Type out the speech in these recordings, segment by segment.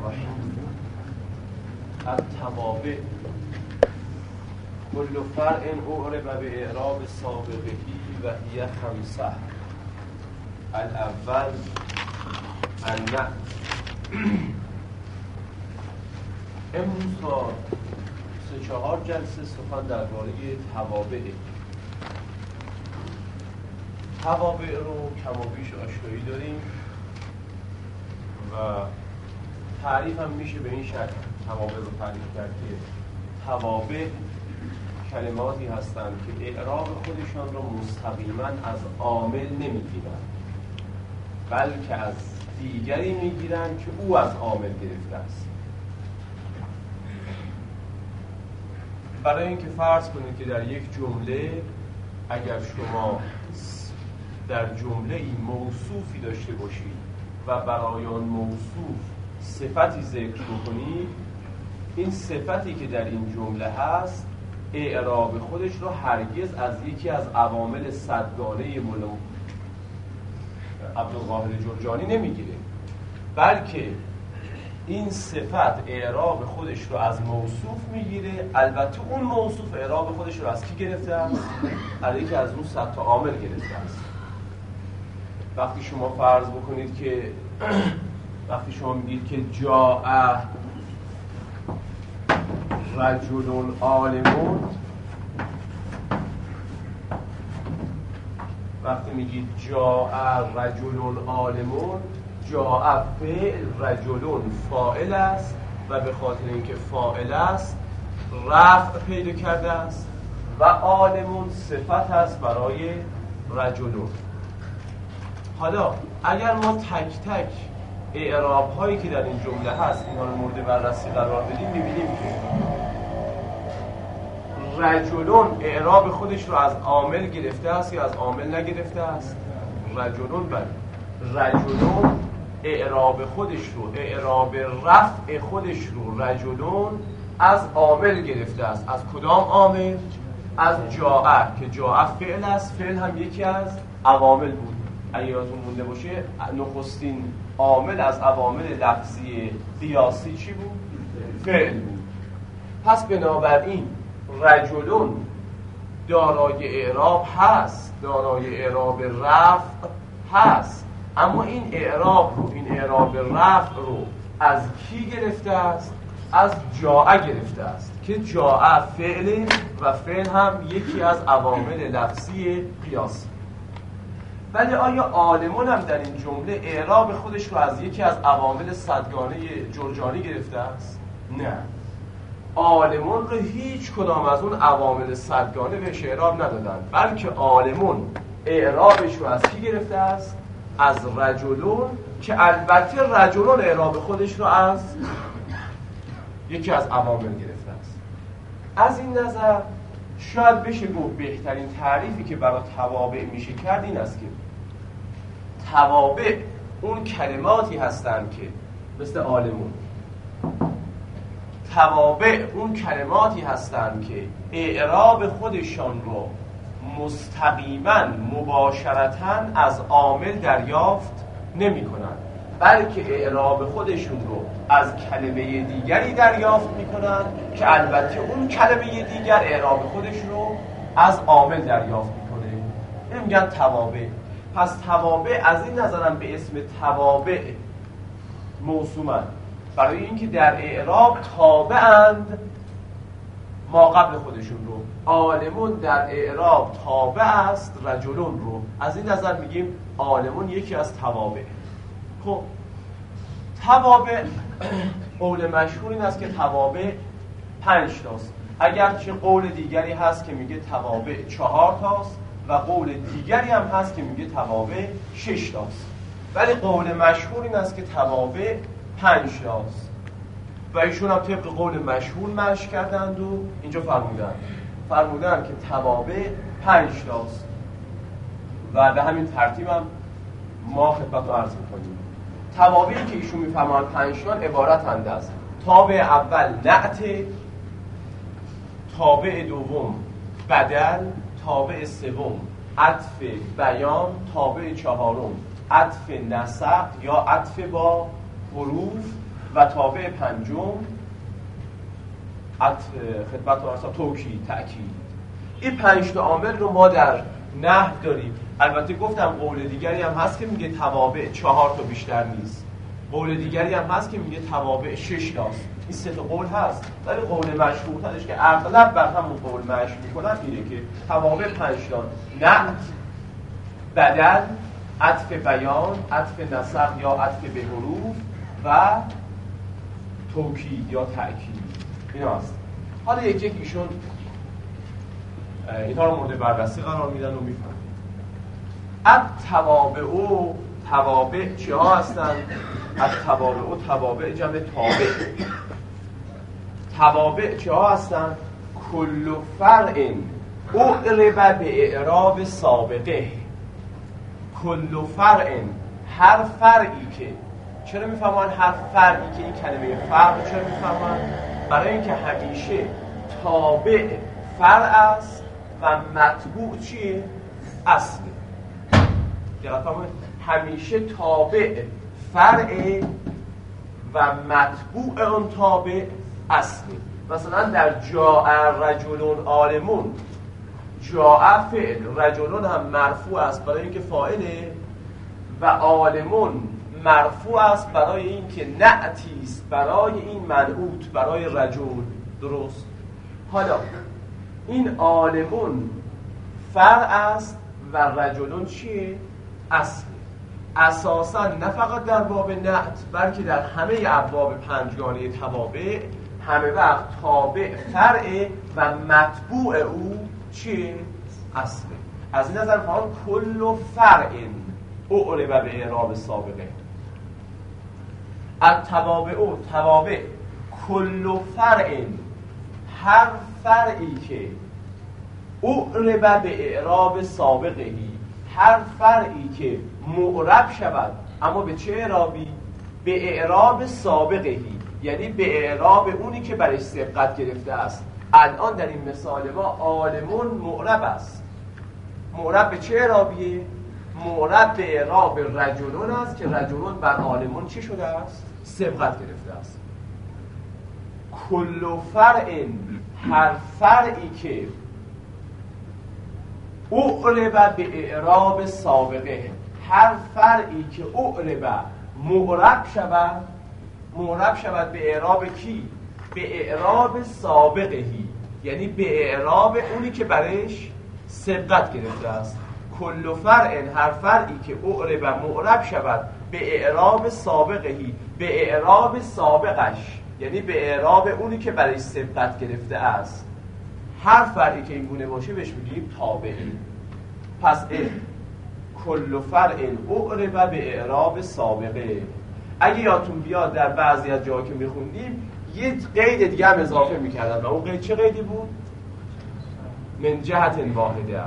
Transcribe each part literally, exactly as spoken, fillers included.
الرحیم. التوابع کل فرع اعرب به اعراب سابقهی و هی خمسه. الاول النعت. امروز تا سه چهار جلسه سخن درباره توابع توابع رو کم و بیش آشنایی داریم و تعریف هم میشه به این شکل توابع رو تعریف کرد که توابع کلماتی هستند که اعراب خودشان رو مستقیما از عامل نمیگیرن، بلکه از دیگری میگیرن که او از عامل گرفته است. برای اینکه فرض کنید که در یک جمله اگر شما در جمله ای موصوفی داشته باشید و برای آن موصوف صفتی ذکر بکنید، این صفتی که در این جمله هست اعراب خودش رو هرگز از یکی از عوامل صدگانه مولا عبدالقاهر جرجانی نمیگیره، بلکه این صفت اعراب خودش رو از موصوف میگیره. البته اون موصوف اعراب خودش رو از کی گرفته است؟ از یکی از اون صد تا عامل گرفته است. وقتی شما فرض بکنید که وقتی شما میگید که جاء رجل عالمون، وقتی میگید جاء رجل عالمون، جاء فعل، رجل فاعل است و به خاطر اینکه فاعل است رفع پیدا کرده است و عالمون صفت است برای رجلون. حالا اگر ما تک تک اعراب هایی که در این جمله هست اینا رو مورد بررسی قرار بدیم، میبینیم که رجلون اعراب خودش رو از عامل گرفته است یا از عامل نگرفته است؟ رجلون بله. رجلون اعراب خودش رو، اعراب رفع خودش رو رجلون از عامل گرفته است. از کدام عامل؟ از جاء، که جاء فعل است. فعل هم یکی از عوامل بود. اگه یادتون مونده باشه نخستین عامل از عوامل لفظی قیاسی چی بود؟ فعل بود. پس بنابراین رجلون دارای اعراب هست، دارای اعراب رفع هست، اما این اعراب رو، این اعراب رفع رو از کی گرفته است؟ از جاء گرفته است که جاء فعل و فعل هم یکی از عوامل لفظی قیاسی. ولی آیا عالمون هم در این جمله اعراب خودش رو از یکی از عوامل صدگانه جرجانی گرفته است؟ نه، عالمون رو هیچ کدام از اون عوامل صدگانه بهش اعراب ندادن، بلکه عالمون اعرابش رو از کی گرفته است؟ از رجلون، که البته رجلون اعراب خودش رو از یکی از عوامل گرفته است. از این نظر شاید بشه گفت بهترین تعریفی که برای توابع میشه کرد این است که توابع اون کلماتی هستند که مثل عالمون، توابع اون کلماتی هستند که اعراب خودشان رو مستقیما مباشرتاً از عامل دریافت نمی کنند، بلکه اعراب خودشون رو از کلمه دیگری دریافت می کنند که البته اون کلمه دیگر اعراب خودش رو از عامل دریافت می کنه. این میگن توابع. پس توابع از این نظرم به اسم توابع موسومن، برای اینکه در اعراب تابعند ما قبل خودشون رو. عالمون در اعراب تابع است رجلون رو. از این نظر میگیم عالمون یکی از توابع. خب توابع قول مشهور این است که توابع پنج تاست، اگرچه قول دیگری هست که میگه توابع چهار تاست و قول دیگری هم هست که میگه توابع شش تاست، ولی قول مشهور این است که توابع پنج تاست و ایشون هم طبق قول مشهور مشی کردند و اینجا فرمودن فرمودن که توابع پنج تاست و به همین ترتیب هم ما خدمت رو عرض میکنیم. توابعی که ایشون میفرمان پنج تا عبارتند از تابع اول نعت، تابع دوم بدل، تابع سوم عطف بیان، تابع چهارم عطف نسق یا عطف با حروف و تابع پنجم ات خدمت آرسا توکید تأکید. این پنج تا عامل رو ما در نحو داریم. البته گفتم قول دیگری هم هست که میگه توابع چهار تا بیشتر نیست، قول دیگری هم هست که میگه توابع شش تاست. این سه تا قول هست، ولی قول مشهورترش که اغلب بر همون قول مشی میکنن اینه که توابع پنج تا: نعت، بدل، عطف بیان، عطف نسق یا عطف به حروف و توکید یا تأکید. اینا هست. حالا یک یک ایشون اینها رو مورد بررسی قرار میدن و میفهمید. التوابع و توابع چی ها هستن؟ التوابع و توابع جمع تابع. توابع چی ها هستن؟ کل فرع اعرب به اعراب سابقه. کل فرع، هر فرعی که، چرا میفهمن هر فرعی که این کلمه فرع چرا میفهمن؟ برای اینکه همیشه تابع فرع است و متبوع چیه؟ اصله. همیشه تابع فرع و متبوع اون تابع اصله. مثلا در جاء رجلون عالمون، جاء فعل، رجلون هم مرفوع است برای اینکه فاعله و عالمون مرفوع است برای اینکه نعتی است برای این منعوت، برای رجل. درست؟ حالا این عالمون فرع است و رجلون چیه؟ اصله. اساسا نه فقط در باب نعت بلکه در همه ابواب پنجگانه توابع همه وقت تابع فرع و متبوع او چیه؟ اصله. از این نظر فهم کل فرع اعرب به اعراب سابقه. التوابع او توابع کل فرع، هر فرعی که اعرب به اعراب سابقهی، هر فرعی که معرب شود، اما به چه اعرابی؟ به اعراب سابقهی، یعنی به اعراب اونی که برای سبقت گرفته است. الان در این مثال ما عالمون معرب است. معرب به چه اعرابیه؟ معرب به اعراب رجلون است که رجلون بر عالمون چی شده است؟ سبقت گرفته است. کل فرع، هر فرعی که اعرب به اعراب سابقه، هر فرعی که اعرب معرب شود، معرب شود به اعراب کی؟ به اعراب سابقهی، یعنی به اعراب اونی که برش سبقت گرفته است. کل فرع، هر فرعی که اعرب معرب شود به اعراب سابقهی، به اعراب سابقش، یعنی به اعراب اونی که برای سبقت گرفته است. هر فرعی که این گونه باشه بهش میگیم تابعی. پس این کل فرع اعرب به اعراب سابقه. اگه یادتون بیاد در بعضی از جاها که میخوندیم یه قید دیگه هم اضافه میکردن و اون قید چه قیدی بود؟ من جهت واحده.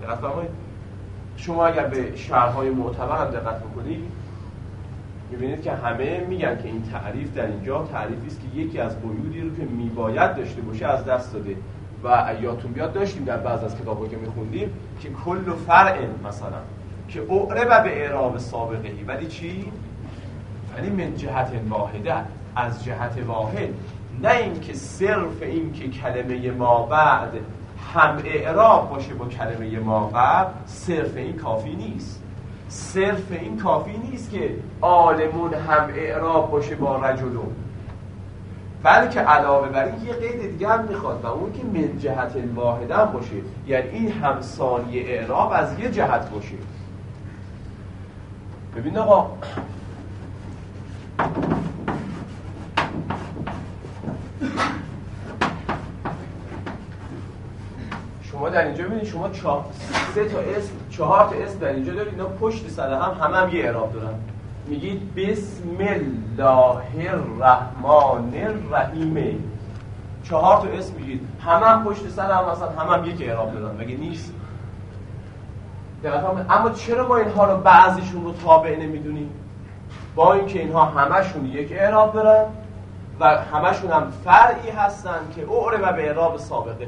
شما اگر به شرح‌های معتبر هم دقت بکنید می‌بینید که همه میگن که این تعریف در اینجا تعریفی است که یکی از قیودی رو که میباید داشته باشه از دست داده. و یادتون بیاد داشتیم در بعض از کتاب‌ها که می‌خوندیم که کل فرع مثلا که اعرب به اعراب سابقه‌ای، ولی چی؟ یعنی من جهت واحده، از جهت واحد، نه اینکه صرف این که کلمه ما بعد هم اعراب باشه با کلمه ما قبل، صرف این کافی نیست. صرف این کافی نیست که عالمون هم اعراب باشه با رجلون، بلکه علاوه بر این یه قید دیگه هم میخواد و اون که من جهت واحده هم باشه، یعنی این همسانی اعراب از یه جهت باشه. ببین آقا شما در اینجا ببینید شما چهار سه تا اسم چهار تا اسم در اینجا دارید، اینا پشت سر هم هم هم یه اعراب دارن. میگید بسم الله الرحمن الرحیم، چهار تا اسم میگید هم هم پشت سر هم مثلا هم هم یک اعراب دارن، مگه نیست؟ اما چرا ما اینها رو بعضیشون رو تابع نمیدونیم؟ با اینکه اینها همشون یک اعراب دارن و همشون هم فرعی هستن که اعرب به اعراب سابقه.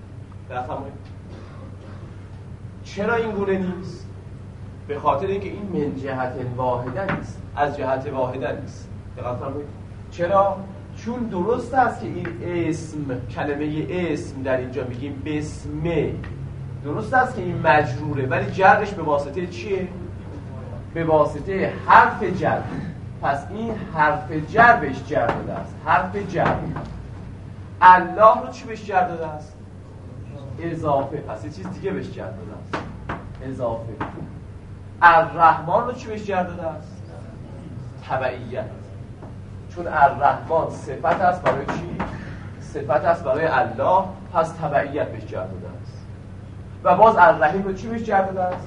چرا این گونه نیست؟ به خاطر اینکه این من جهت واحده نیست، از جهت واحده نیست. دقت فرمایید. چرا؟ چون درست است که این اسم، کلمه اسم در اینجا میگیم بسمه، درست است که این مجروره، ولی جرش به واسطه چیه؟ به واسطه حرف جر. پس این حرف جر بهش جر داده است. حرف جر. الله رو چی بهش جر داده است؟ اضافه. پس یه چیز دیگه بهش جر داده است، اضافه. الرحمن رو چی بهش جر داده است؟ تبعیت. چون الرحمن صفت است برای چی؟ صفت است برای الله، پس تبعیت بهش جر داده است. و باز الرحیم رو چی بهش جر داده است؟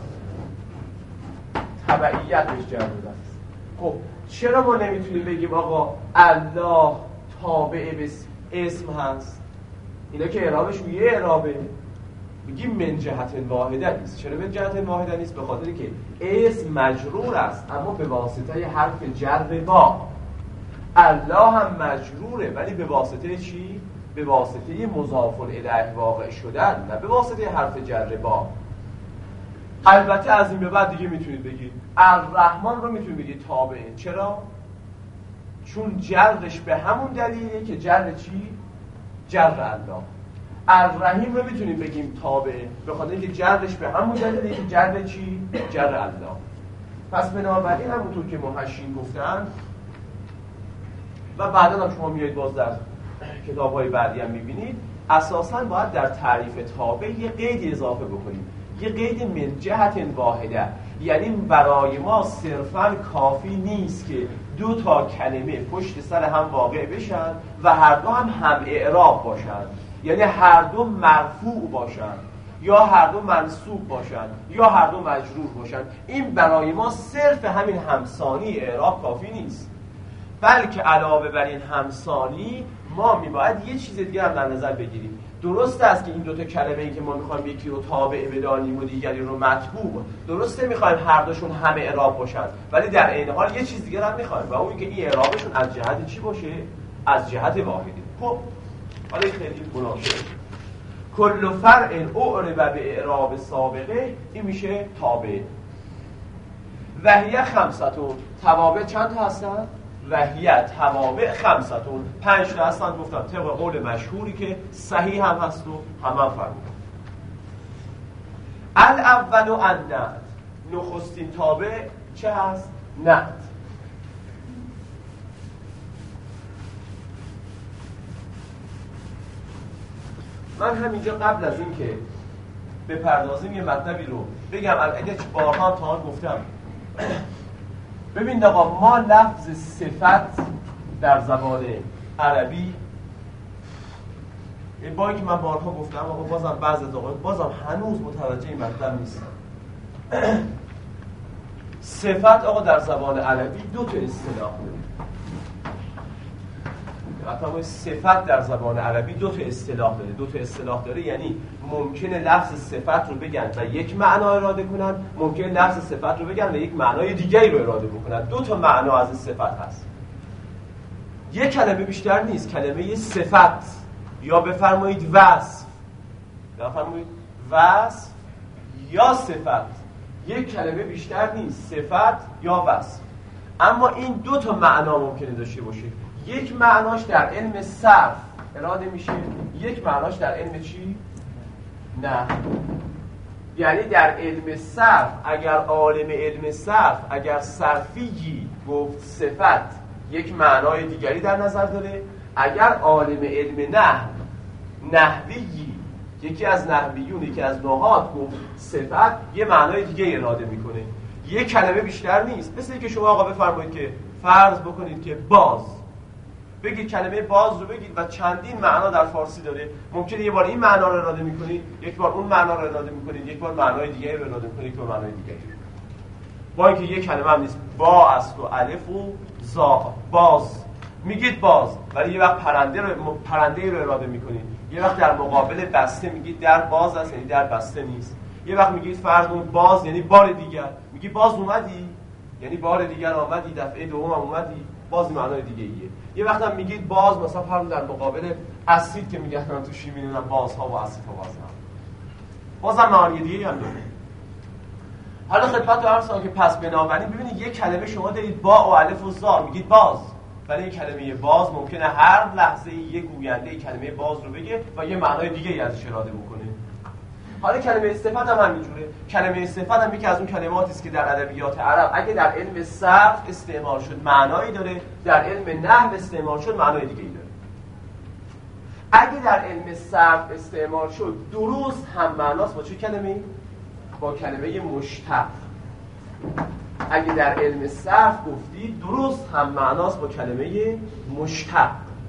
تبعیت بهش جر داده است. خب چرا ما نمیتونیم بگیم آقا الله تابع به اسم هست؟ اینا که اعرابش یه اعرابه، میگیم من جهت واحده نیست. چرا من جهت واحده نیست؟ به خاطر که اسم مجرور است اما به واسطه حرف جر با. الله هم مجروره ولی به واسطه چی؟ به واسطه مضاف الیه واقع شدن، نه به واسطه حرف جر با. البته از این به بعد دیگه میتونید بگید الرحمن رو میتونید بگید تابعه. چرا؟ چون جرش به همون دلیله که جر چی؟ جر الله. الرحیم رو میتونیم بگیم تابعه به خاطر اینکه جرش به همون دلیله که جر چی؟ جر الله. پس بنابراین همونطور که محشین گفتن و بعدا هم شما میایید باز در کتاب‌های بعدی هم میبینید، اساساً باید در تعریف تابع یه قید اضافه بکنیم، یه قید من جهت واحده. یعنی برای ما صرفاً کافی نیست که دو تا کلمه پشت سر هم واقع بشن و هر دو هم هم اعراب باشن، یعنی هر دو مرفوع باشن یا هر دو منصوب باشن یا هر دو مجرور باشن. این برای ما صرف همین همسانی اعراب کافی نیست، بلکه علاوه بر این همسانی ما میباید یه چیز دیگه هم در نظر بگیریم. درست است که این دوتا کلمه ای که ما میخوایم یکی رو تابع بدانیم و دیگری رو متبوع، درسته میخوایم هر دوشون همه اعراب باشن، ولی در عین حال یه چیز دیگه هم میخوایم و اون اینکه این اعرابشون از جهت چی باشه؟ از جهت واحدی. خب حالا خیلی مناسبه. کل فرع اعرب به اعراب سابقه، این میشه تابع. وهیه خمسطون، توابع چند تا هستن؟ وهیه توابع خمسطون، پنج تا هستن. گفتم طبق قول مشهوری که صحیح هم هست و هم هم فرمودن. الاول و النعت، نخستین تابع چه هست؟ نعت. من همینجا قبل از این که بپردازیم یه مطلبی رو بگم، اگه بارها هم تا گفتم. ببین آقا، ما لفظ صفت در زبان عربی، با اینکه من بارها گفتم آقا بازم بعض از آقا بازم هنوز متوجه این مطلب نیست. صفت آقا در زبان عربی دو تا اصطلاح داره. مثلا صفت در زبان عربی دو تا اصطلاح داره. دو تا اصطلاح داره یعنی ممکنه لفظ صفت رو بگن و یک معنا اراده کنن، ممکنه لفظ صفت رو بگن و یک معنای دیگری رو اراده بکنن. دو تا معنا از صفت هست. یک کلمه بیشتر نیست. کلمه صفت یا بفرمایید وصف، یا بفرمایید وصف یا صفت، یک کلمه بیشتر نیست، صفت یا وصف. اما این دو تا معنا ممکنه داشته باشه. یک معناش در علم صرف اراده میشه، یک معناش در علم چی؟ نه. یعنی در علم صرف اگر عالم علم صرف اگر صرفی گفت صفت، یک معنای دیگری در نظر داره. اگر عالم علم نحو نحوی، یکی از نحویون یکی از نحات گفت صفت، یه معنای دیگه اراده میکنه. یک کلمه بیشتر نیست. مثل اینکه شما آقا بفرمایید که فرض بکنید که باز، بگید کلمه باز رو بگید و چندین معنا در فارسی داره. ممکنه یه بار این معنا رو اراده میکنید، یک بار اون معنا رو اراده میکنید، یک بار معنای دیگه رو اراده میکنید، یک بار معنای دیگه. با اینکه یک کلمه هم نیست، با است و الف و زا. باز میگید باز، ولی یه وقت پرنده رو پرنده رو اراده میکنید. یه وقت در مقابل بسته میگید در باز است، یعنی در بسته نیست. یه وقت میگید فرض کن باز یعنی بار دیگر، میگی باز اومدی یعنی بار دیگر آمدی، دفعه دوم هم اومدی، باز معنای دیگه ایه. یه وقت هم میگید باز مثلا فرض در مقابل اسید که میگن تو شیمی میدونن بازها و اسید ها باز هم بازم معنی دیگه هم داره. حالا خدمت رو عرض کنم که پس بنابراین ببینید یک کلمه شما دارید با و الف و زا، میگید باز، ولی این کلمه باز ممکنه هر لحظه یه گوینده این کلمه باز رو بگه و یه معنای دیگه ازش اراده بکنه. حالا کلمه صفت هم همینجوره. کلمه صفت هم یکی از اون کلماتی است که در ادبیات عرب اگه در علم صرف استعمال شد معنایی داره، در علم نحو استعمال شد معنای دیگه‌ای داره. اگه در علم صرف استعمال شد درست هم معناست با چه کلمه‌ای؟ با کلمه مشتق. اگه در علم صرف گفتی درست هم معناست با کلمه مشتق.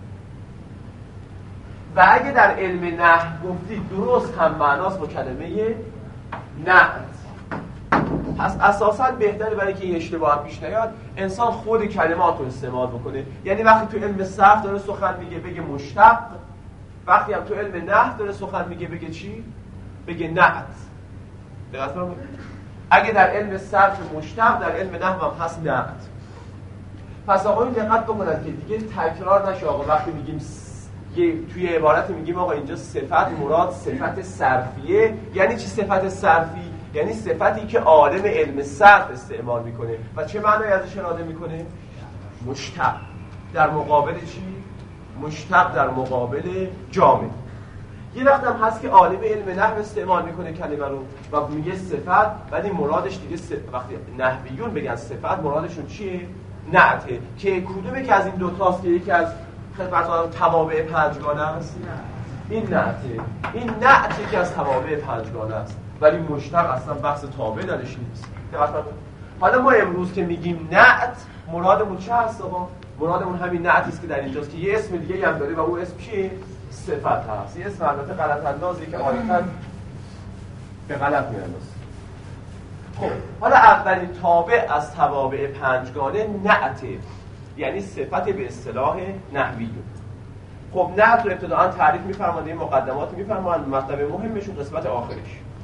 و اگه در علم نحو گفتی درست هم معناست با کلمه نعت. پس اساساً بهتره برای که این اشتباهات پیش نیاد انسان خود کلمات رو استعمال بکنه. یعنی وقتی تو علم صرف داره سخن میگه بگه مشتق، وقتی هم تو علم نحو داره سخن میگه بگه چی؟ بگه نعت. دقت کنید اگه در علم صرف مشتق، در علم نحو هم هست نعت. پس آقایون دقت بکنید که دیگه تکرار نشه. آقا وقتی میگیم یه توی عبارت میگیم آقا اینجا صفت مراد صفت صرفیه، یعنی چی صفت صرفی؟ یعنی صفتی که عالم علم صرف استعمال میکنه و چه معنی ازش اراده میکنه؟ مشتق. در مقابل چی؟ مشتق در مقابل جامع. یه وقت هم هست که عالم علم نحو استعمال میکنه کلمه رو و میگه صفت، ولی مرادش دیگه صفت. وقتی نحویون بگن صفت مرادشون چیه؟ نعته. که کدومه که از این دو تاست که یکی از خدمت‌آن توابع پنجگانه است؟ این نعته. این نعته که از توابع پنجگانه است، ولی مشتق اصلا بحث تابع درش نیست. حالا ما امروز که میگیم نعت مرادمون چه هست آقا؟ مرادمون همین نعتی است که در اینجاست که یه اسم دیگه هم داره و اون اسم چیه؟ صفت هست. یه اسم البته غلط اندازی که عادتاً به غلط میاندازه. خب حالا اولین تابع از توابع پنجگانه نعته، یعنی صفت به اصطلاح نحویون. خب نعت رو ابتداءً تعریف می‌فرمایند، این مقدمات می‌فرمایند، مطلب مهمشون قسمت آخرش.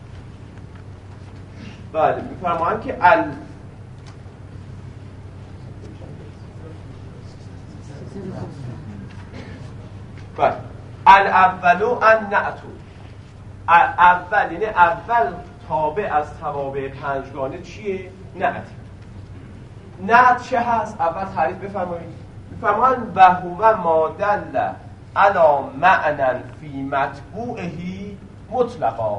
بله می‌فرمایند که ال بله الاولو ان نعتو. اول یعنی اول تابع از توابع پنجگانه چیه؟ نعت. نعت چه هست؟ اول تعریف بفرمایید. بفرمایید و هو ما دل علی معنی فی مطبوعه مطلقا.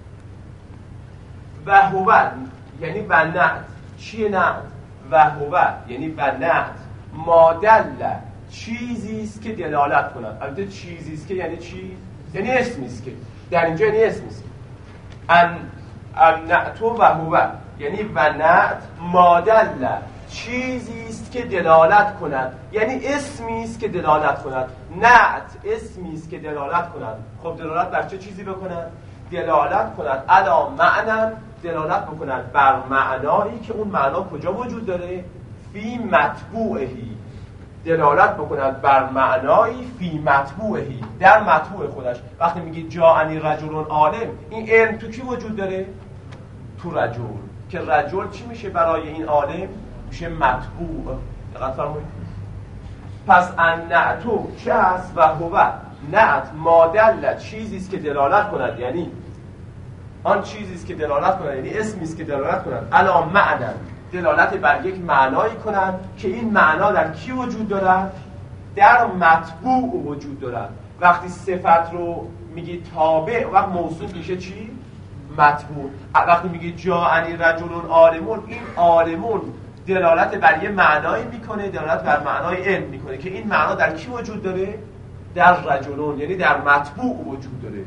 و هو یعنی و نعت. چیه نعت؟ و هو یعنی و نعت ما دل چیزی است که دلالت کند. البته چیزی است که یعنی چی؟ یعنی اسمی است که در اینجا یعنی اسمی است. ان النعت و هو یعنی و نعت ما دل چیزی است که دلالت کند، یعنی اسمی است که دلالت کند. نعت اسمی است که دلالت کند. خب دلالت بر چه چیزی بکند؟ دلالت کند علی معنی، دلالت بکند بر معنایی که اون معنا کجا وجود داره؟ فی مطبوعهی. دلالت بکند بر معنایی فی مطبوعهی، در مطبوع خودش. وقتی میگی جاءنی رجل عالم، این علم تو کی وجود داره؟ تو رجل. که رجل چی میشه برای این عالم؟ میشه مطبوع. دقت فرمایید. پس ان نعتو چه هست؟ و هو نعت ما دل چیزی است که دلالت کند، یعنی آن چیزی است که دلالت کند، یعنی اسمی است که دلالت کند علی معنی، دلالت بر یک معنایی کنند که این معنا در کی وجود دارد؟ در مطبوع وجود دارد. وقتی صفت رو میگی تابع، وقت موصوف میشه چی؟ مطبوع. وقتی میگی جاءنی رجل عالمون، این عالمون دلالت بر یه معنایی میکنه، دلالت بر معنای علم میکنه که این معنا در کی وجود داره؟ در رجلون، یعنی در مطبوع وجود داره.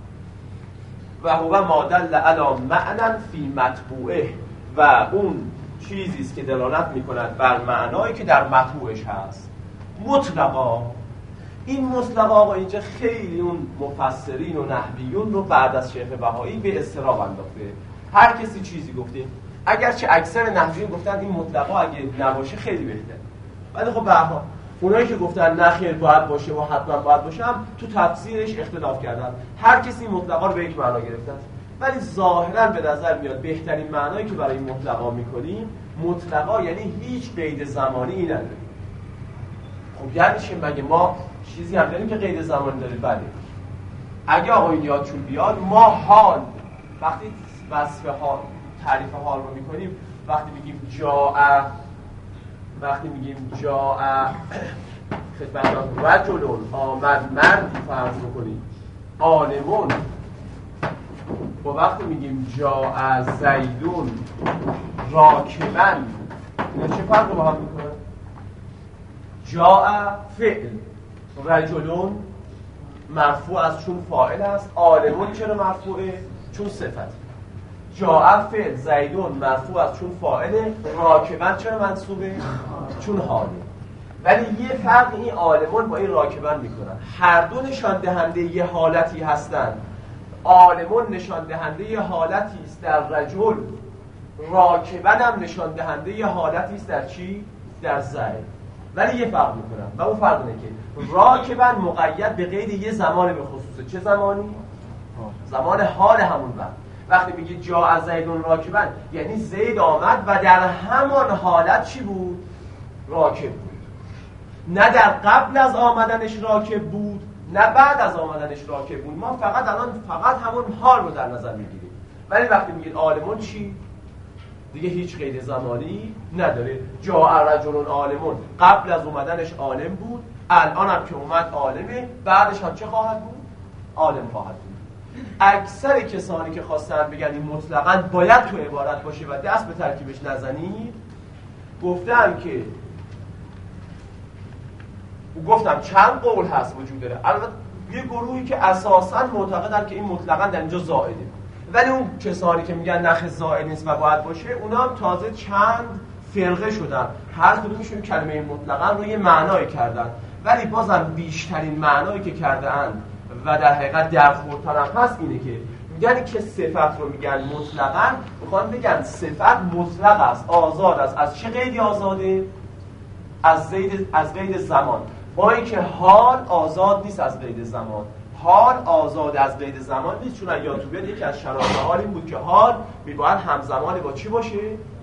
و هو ما دل علی معنی فی مطبوعه، و اون چیزی است که دلالت میکند بر معنایی که در مطبوعش هست. مطلقا. این مطلقا آقا اینجا خیلی اون مفسرین و نحویون رو بعد از شیخ بهایی به اضطراب انداخته. هر کسی چیزی گفته، اگرچه اکثر نحویون گفتن این مطلقا اگه نباشه خیلی بهتره، ولی خب به هر حال اونایی که گفتن نه خیر باید باشه و حتما باید باشه هم تو تفسیرش اختلاف کردن. هر کسی مطلقا رو به یک معنا گرفتن، ولی ظاهرا به نظر میاد بهترین معنایی که برای مطلقا میکنیم، مطلقا یعنی هیچ قید زمانی نداره. خب یعنی چی؟ مگه ما چیزی هم داریم که قید زمانی داره؟ بله. اگه آقا این یادشون بیاد، ما حال وقتی وصف حال، تعریف حال رو میکنیم، وقتی میگیم جاء وقتی میگیم جاء خدمتتون رجلون، آمد مردی فرض بکنید، عالمون، و وقتی میگیم جاء زیدون راکبا، اینا چه فرق با هم میکنن؟ جاء فعل، رجلون مرفوع از چون فاعل است، عالمون چرا مرفوعه؟ چون صفت. جاء فعل، زیدون مرفوع از چون فاعله، راکبا چرا منصوبه؟ چون حاله. ولی یه فرق این عالمون با این راکبا میکنن، هر دو نشان دهنده یه حالتی هستن. عالمون نشان دهنده یه حالتی است در رجل، راکبا هم نشان دهنده یه حالتی است در چی؟ در زید. ولی یه فرق میکنن و اون فرق اینه که راکبا مقید به قید یه زمان به خصوصه. چه زمانی؟ زمان حال همون وقت. وقتی میگی جاء زیدون راکبا یعنی زید آمد و در همان حالت چی بود؟ راکب بود. نه در قبل از آمدنش راکب بود، نه بعد از آمدنش راکب بود. ما فقط الان فقط همون حال رو در نظر میگیریم. ولی وقتی میگید عالمون چی؟ دیگه هیچ قید زمانی نداره. جاء رجل عالمون، قبل از اومدنش عالم بود، الان هم که اومد عالمه، بعدش هم چه خواهد بود؟ عالم خواهد بود. اکثر کسانی که خواستن بگن این مطلقاً باید تو عبارت باشه و دست به ترکیبش نزنید، گفتم که گفتم چند قول هست وجود داره. البته یه گروهی که اساساً معتقدن که این مطلقاً در اینجا زائده، ولی اون کسانی که میگن نخ زائد نیست و باید باشه، اونا هم تازه چند فرقه شدن، هر کدومشون کلمه مطلقاً رو یه معنایی کردن، ولی بازم بیشترین معنایی که کردن و در حقیقت درخوردتر هم هست اینه که میگن که صفت رو میگن مطلقاً، میخوان بگن صفت مطلق است، آزاد است. از چه قیدی آزاده؟ از زید از قید زمان. با اینکه حال آزاد نیست از قید زمان، حال آزاد از قید زمان نیست، چون اگه یادتون بیاد یکی از شرایط حال این بود که حال میباید همزمان با چی باشه؟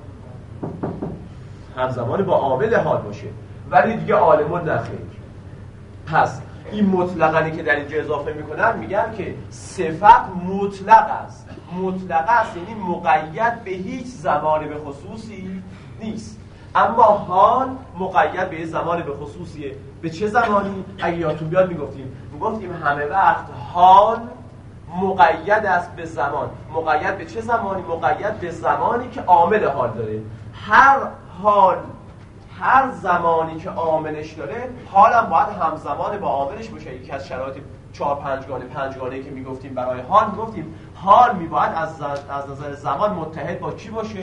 همزمان با عامل حال باشه. ولی دیگه عالمون نخیر. پس این مطلقانی که در اینجا اضافه میکنن میگن که صفت مطلق است. مطلق است یعنی مقید به هیچ زمان به خصوصی نیست، اما حال مقید به زمان به خصوصیه. به چه زمانی؟ اگه یادتون بیاد میگفتیم میگفتیم همه وقت حال مقید است به زمان. مقید به چه زمانی؟ مقید به زمانی که عامل حال داره. هر حال هر زمانی که عاملش داره، حال هم باید همزمان با عاملش باشه. یکی از شرایط چهار پنجگانه پنجگانه که میگفتیم برای حال، میگفتیم حال میباید از از نظر زمان متحد با چی باشه؟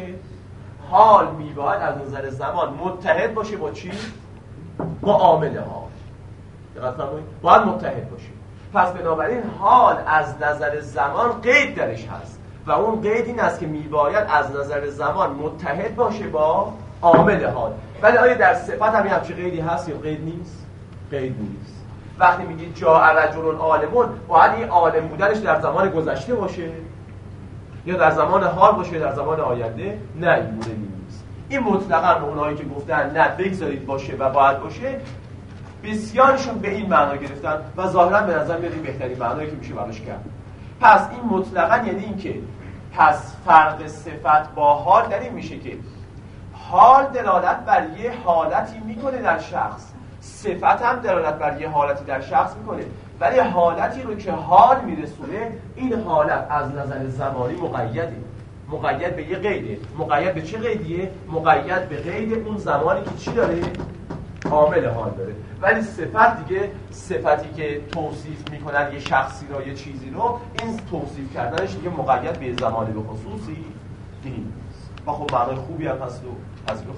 حال میباید از نظر زمان متحد باشه با چی؟ با عامل حال. دقت فرمایید، باید متحد باشه. پس بنابراین حال از نظر زمان قید درش هست و اون قید این است که میباید از نظر زمان متحد باشه با عامل حال. ولی آیا در صفت هم همچین قیدی هست یا قید نیست؟ قید نیست. وقتی میگید جاء رجل عالمون، باید این عالم بودنش در زمان گذشته باشه یا در زمان حال باشه، در زمان آینده؟ نه، این مورد نیست. این مطلقاً به اونایی که گفتن نه بگذارید باشه و باید باشه، بسیارشون به این معنا گرفتن و ظاهراً به نظر میاد این بهترین معنایی که میشه براش کرد. پس این مطلقاً یعنی این که پس فرق صفت با حال در این میشه که حال دلالت بر یه حالتی میکنه در شخص، صفت هم دلالت بر یه حالتی در شخص میکنه، ولی حالتی رو که حال میرسونه، این حالت از نظر زمانی مقیده، مقید به یه قیده. مقید به چه قیدیه؟ مقید به قید اون زمانی که چی داره؟ عامل حال داره. ولی صفت دیگه، صفتی که توصیف میکنن یه شخصی رو، یه چیزی رو، این توصیف کردنش دیگه مقید به زمانی به خصوصی نیست. و خب معنای خوبی هم هست و پذیرفت.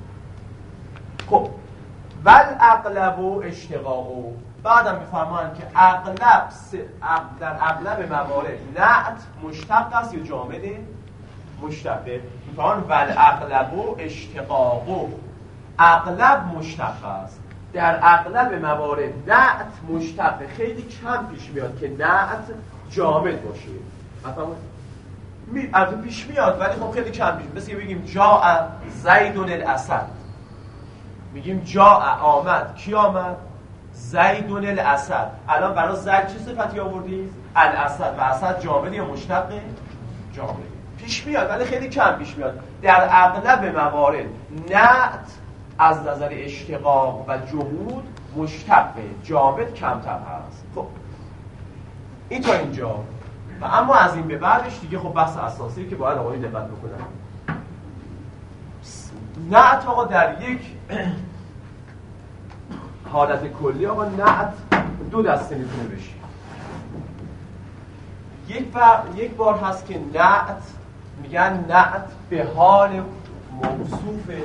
خب ول اغلب و اشتقاق، بعدم میفرمایند که اغلب در اغلب موارد نعت مشتق است یا جامده؟ مشتقه. میفرمایند ول اغلب و اشتقاق، اغلب مشتق است. در اغلب موارد نعت مشتقه. خیلی کم پیش میاد که نعت جامد باشه. می از پیش میاد ولی خب خیلی کم میشه. مثل بگیم جاء زیدون الاسد، میگیم جاء آمد، کی آمد؟ زیدون الاسد. الان برای زید چه صفتی آوردیم؟ الاسد. و اسد جامد یا مشتقه؟ جامد. پیش میاد ولی خیلی کم پیش میاد. در اغلب موارد نعت از نظر اشتقاق و جهود مشتقه، جامد کمتر هست. خب این تا اینجا. و اما از این به بعدش دیگه خب بحث اساسی که باید آقایی دقت بکنن. نعت آقا در یک حالت کلی آقا نعت دو دسته میتونه بشه. یک بار یک بار هست که نعت میگن نعت به حال موصوفه،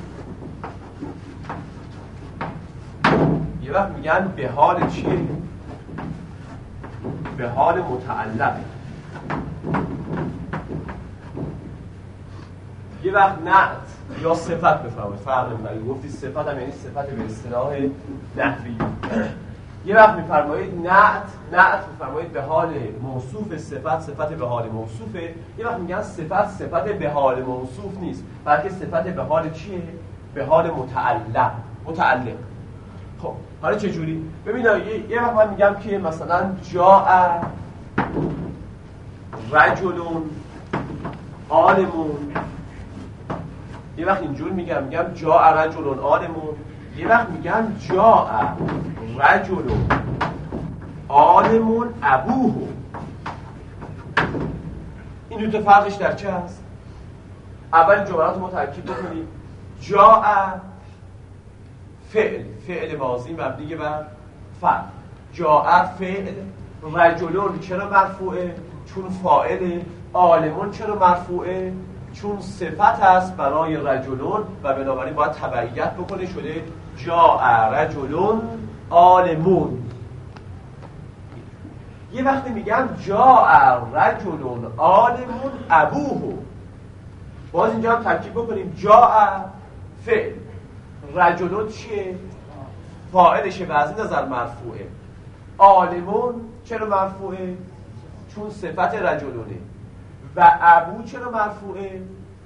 یه وقت میگن به حال چیه؟ به حال متعلقه. یه وقت نعت یا صفت بفرمایید، فرق نمی‌کنه. گفتی صفت هم یعنی صفت به اصطلاح نحوی. یه وقت میفرمایید نعت نعت میفرمایید به حال موصوف، صفت صفت به حال موصوفه. یه وقت میگن صفت صفت به حال موصوف نیست، بلکه صفت به حال چیه؟ به حال متعلق متعلق. خب حالا چه جوری؟ ببینید یه, یه وقت من میگم که مثلا جاء رجلون عالمون، یه وقت اینجور میگم میگم جاء رجلون عالمون، یه وقت میگم جاء رجلون عالمون ابوه. این دو تا فرقش در چه هست؟ اول جملات رو ترکیب بکنیم. جاء فعل فعل ماضی مبنی بر فعل، جاء فعل. رجلون چرا مرفوعه؟ چون فاعله. عالمون چرا مرفوعه؟ چون صفت است برای رجلون و بنابراین باید تبعیت بکنه، شده جاء رجلون عالمون. یه وقتی میگم جاء رجلون عالمون ابوه، باز اینجا هم ترکیب بکنیم. جاء فعل، رجلون چیه؟ فاعلشه و از این نظر مرفوعه. عالمون چرا مرفوعه؟ چون صفت رجلونه. و ابو چرا مرفوعه؟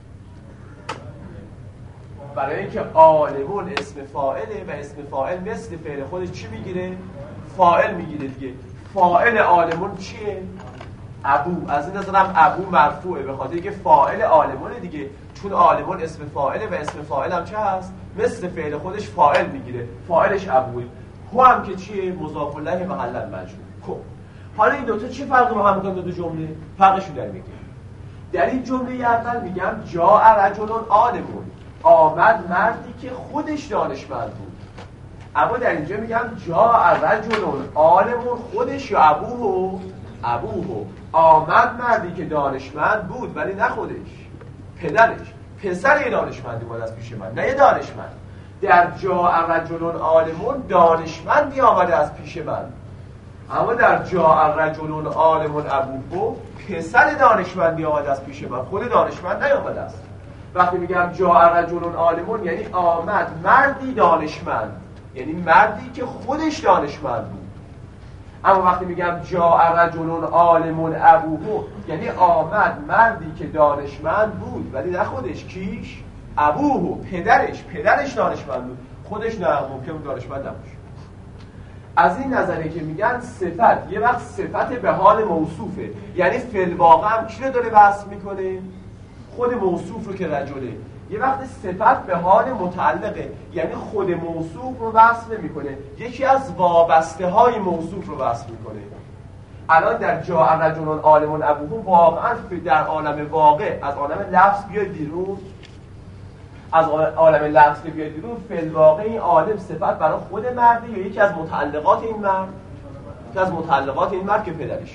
برای اینکه عالمون اسم فاعله و اسم فاعل مثل فعل خودش چی میگیره؟ فاعل میگیره دیگه. فاعل عالمون چیه؟ ابو. از این نظرم ابو مرفوعه به خاطر اینکه فاعل عالمونه دیگه، چون عالمون اسم فاعله و اسم فاعل هم چه هست؟ مثل فعل خودش فاعل میگیره، فاعلش ابوه. هو هم که چیه؟ مضاف الیه محل مجرور. خب حالا این دوتا چه فرقی با هم میکنن؟ دو, دو جمله فرقشون در میگه. در این جمله اول میگم جاء رجلون عالمون، آمد مردی که خودش دانشمند بود. اما در اینجا میگم جاء رجلون عالمون، خودش یا ابوه؟ ابوه. آمد مردی که دانشمند بود ولی نه خودش، پدرش. پسر یه دانشمندی بود از پیش من، نه یه دانشمند. در جاء رجلون عالمون دانشمندی آمده از پیش من، اما در جاء رجلون عالمون ابوه پسر دانشمندی آمده از پیش من، خود دانشمند نیامده است. وقتی میگم جاء رجلون عالمون یعنی آمد مردی دانشمند، یعنی مردی که خودش دانشمند بود. اما وقتی میگم جاء رجلون عالمون ابوه یعنی آمد مردی که دانشمند بود ولی نه خودش. کیش؟ ابوه، پدرش. پدرش دانشمند بود، خودش نه، ممکن بود دانشمند نباشه. از این نظره که میگن صفت یه وقت صفت به حال موصوفه، یعنی فی الواقع هم کی رو داره وصف میکنه؟ خود موصوف رو که رجله. یه وقت صفت به حال متعلقه، یعنی خود موصوف رو وصف نمیکنه، یکی از وابسته های موصوف رو وصف میکنه. الان در جاء رجلون عالمون ابوه واقعا در عالم واقع از عالم لفظ بیاد بیرون، از عالم لفظ که بیاد بیرون، فی الواقع این عالم صفت برای خود مرده یا یکی از متعلقات این مرد؟ یکی از متعلقات این مرد که پدرشه.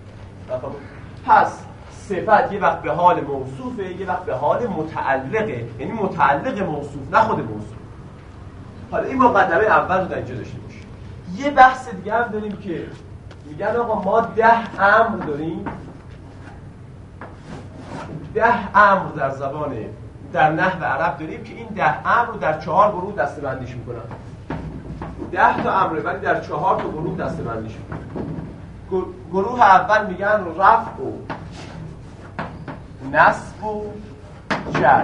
پس صفت یه وقت به حال موصوفه، یه وقت به حال متعلقه، یعنی متعلق موصوف نه خود موصوف. حالا این مقدمه اول رو در اینجا داشته باشیم. یه بحث دیگه هم داریم که میگن آقا ما ده امر داریم. ده امر در زبان در نحو عرب داریم که این ده امر رو در چهار گروه دسته‌بندیش میکنن. ده تا امر ولی در چهار تا گروه دسته‌بندیش میکنن. گروه اول میگن رفع و نصب و جر.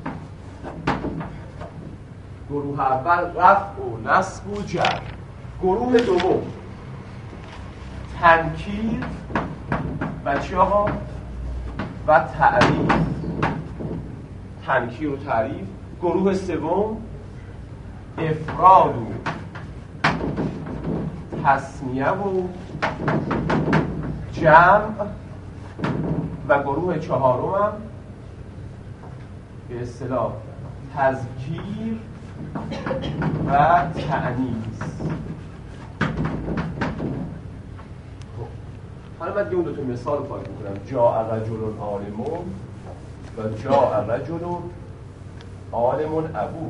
گروه اول رفع و نصب و جر. گروه دوم تنکیر و چی آقا؟ و تعریف. تنکیر و تعریف. گروه سوم افراد و تثنیه و جمع و گروه چهارم هم به اصطلاح تذکیر و تأنیث. حالا من دیگه اون دو تا مثال رو پاک میکنم. جاء رجل عالم و جاء رجل عالم ابوه.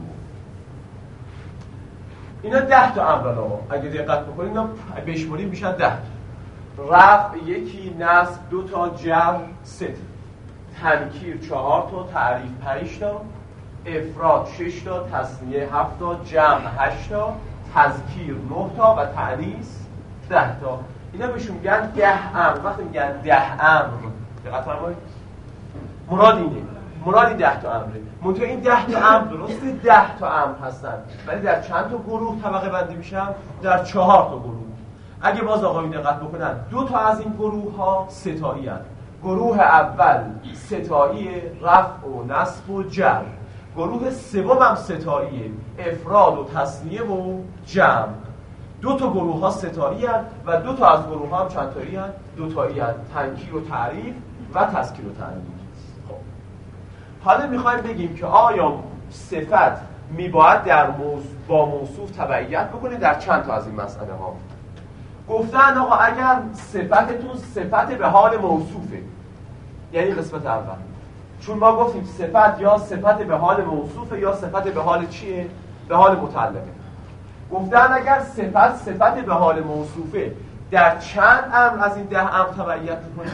اینا ده تا امرن آقا. اگه دقت بکنید اینا بشماریم میشن ده. رفع یکی، نصب دو تا، جمع سه تا، تنکیر چهار تا، تعریف پنج تا، افراد شش تا، تثنیه هفت تا، جمع هشت تا، تذکیر نه تا و تأنیث ده تا. اینا بهشون میگن ده امر. وقتی میگن ده امر دقت فرمایید مراد اینه، مراد این ده تا امره. منتها این ده تا امر درسته ده تا امر هستن، ولی در چند تا گروه طبقه بندی میشن؟ در چهار تا گروه. اگه باز آقایون دقت بکنن دو تا از این گروه ها ستایی هستند. گروه اول ستایی رفع و نصب و جر، گروه سوم هم ستایی افراد و تثنیه و جمع. دو تا گروه ها ستایی هستند و دو تا از گروه ها هم چند تایی هستند؟ دو تایی هستند، تنکیر و تعریف و تذکیر و تأنیث. خب حالا میخوایم بگیم که آیا صفت میباید در موضوع با موصوف تبعیت بکنه در چند تا از این مسئله ها. گفتن آقا اگر صفتتون صفت به حال موصوفه، یعنی قسمت اول، چون ما گفتیم صفت یا صفت به حال موصوفه یا صفت به حال چیه؟ به حال متعلقه. گفتن اگر صفت صفت به حال موصوفه در چند امر از این ده امر تبعیت میکنه؟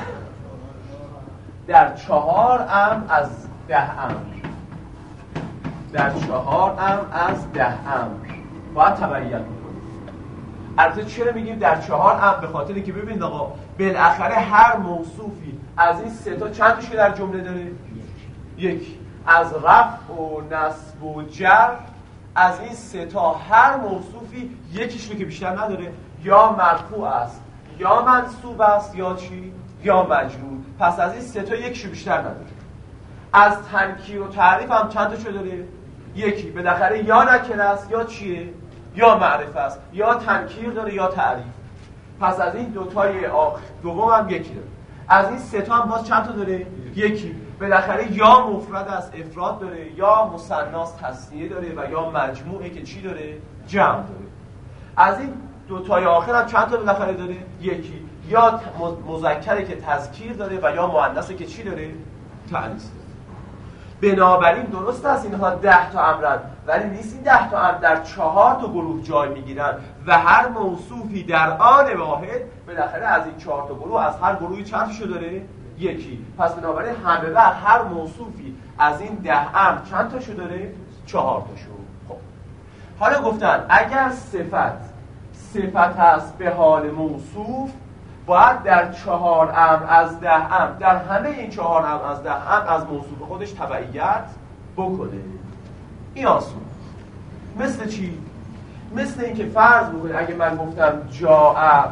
در چهار امر از ده امر. در چهار امر از ده امر باید تبعیت میکنه. البته چرا میگیم در چهار امر؟ به خاطری که ببینید آقا بالاخره هر موصوفی از این سه تا چند تاشو در جمله داره؟ یک. از رفع و نصب و جر از این سه تا هر موصوفی یکیش رو که بیشتر نداره، یا مرفوع است یا منصوب است یا چی؟ یا مجرور. پس از این سه تا یکیش رو بیشتر نداره. از تنکیر و تعریف هم چند تاشو داره؟ یکی. بالاخره یا نکره است یا چیه؟ یا معرفه است، یا تنکیر داره یا تعریف. پس از این دوتای آخر دوم هم یکی داره. از این سه تا هم باز چند تا داره؟ یکی. بالاخره یا مفرد است افراد داره، یا مثناست تثنیه داره و یا مجموعه که چی داره؟ جمع داره. از این دوتای آخر هم چند تا بالاخره داره؟ یکی. یا مذکره که تذکیر داره و یا مؤنثه که چی داره؟ تأنیث داره. بنابراین درست است اینها ده تا امرن، ولی نیست این ده تا امر در چهار تا گروه جای میگیرن و هر موصوفی در آن واحد بالاخره از این چهار تا گروه از هر گروهی چند تاشو داره؟ یکی. پس بنابراین همه وقت هر موصوفی از این ده امر چند تاشو داره؟ چهار تاشو. خب حالا گفتن اگر صفت صفت است به حال موصوف باید در چهار امر از ده امر، در همه این چهار امر از ده امر از موصوف خودش تبعیت بکنه. این آسون. مثل چی؟ مثل این که فرض بکنید اگه من گفتم جاء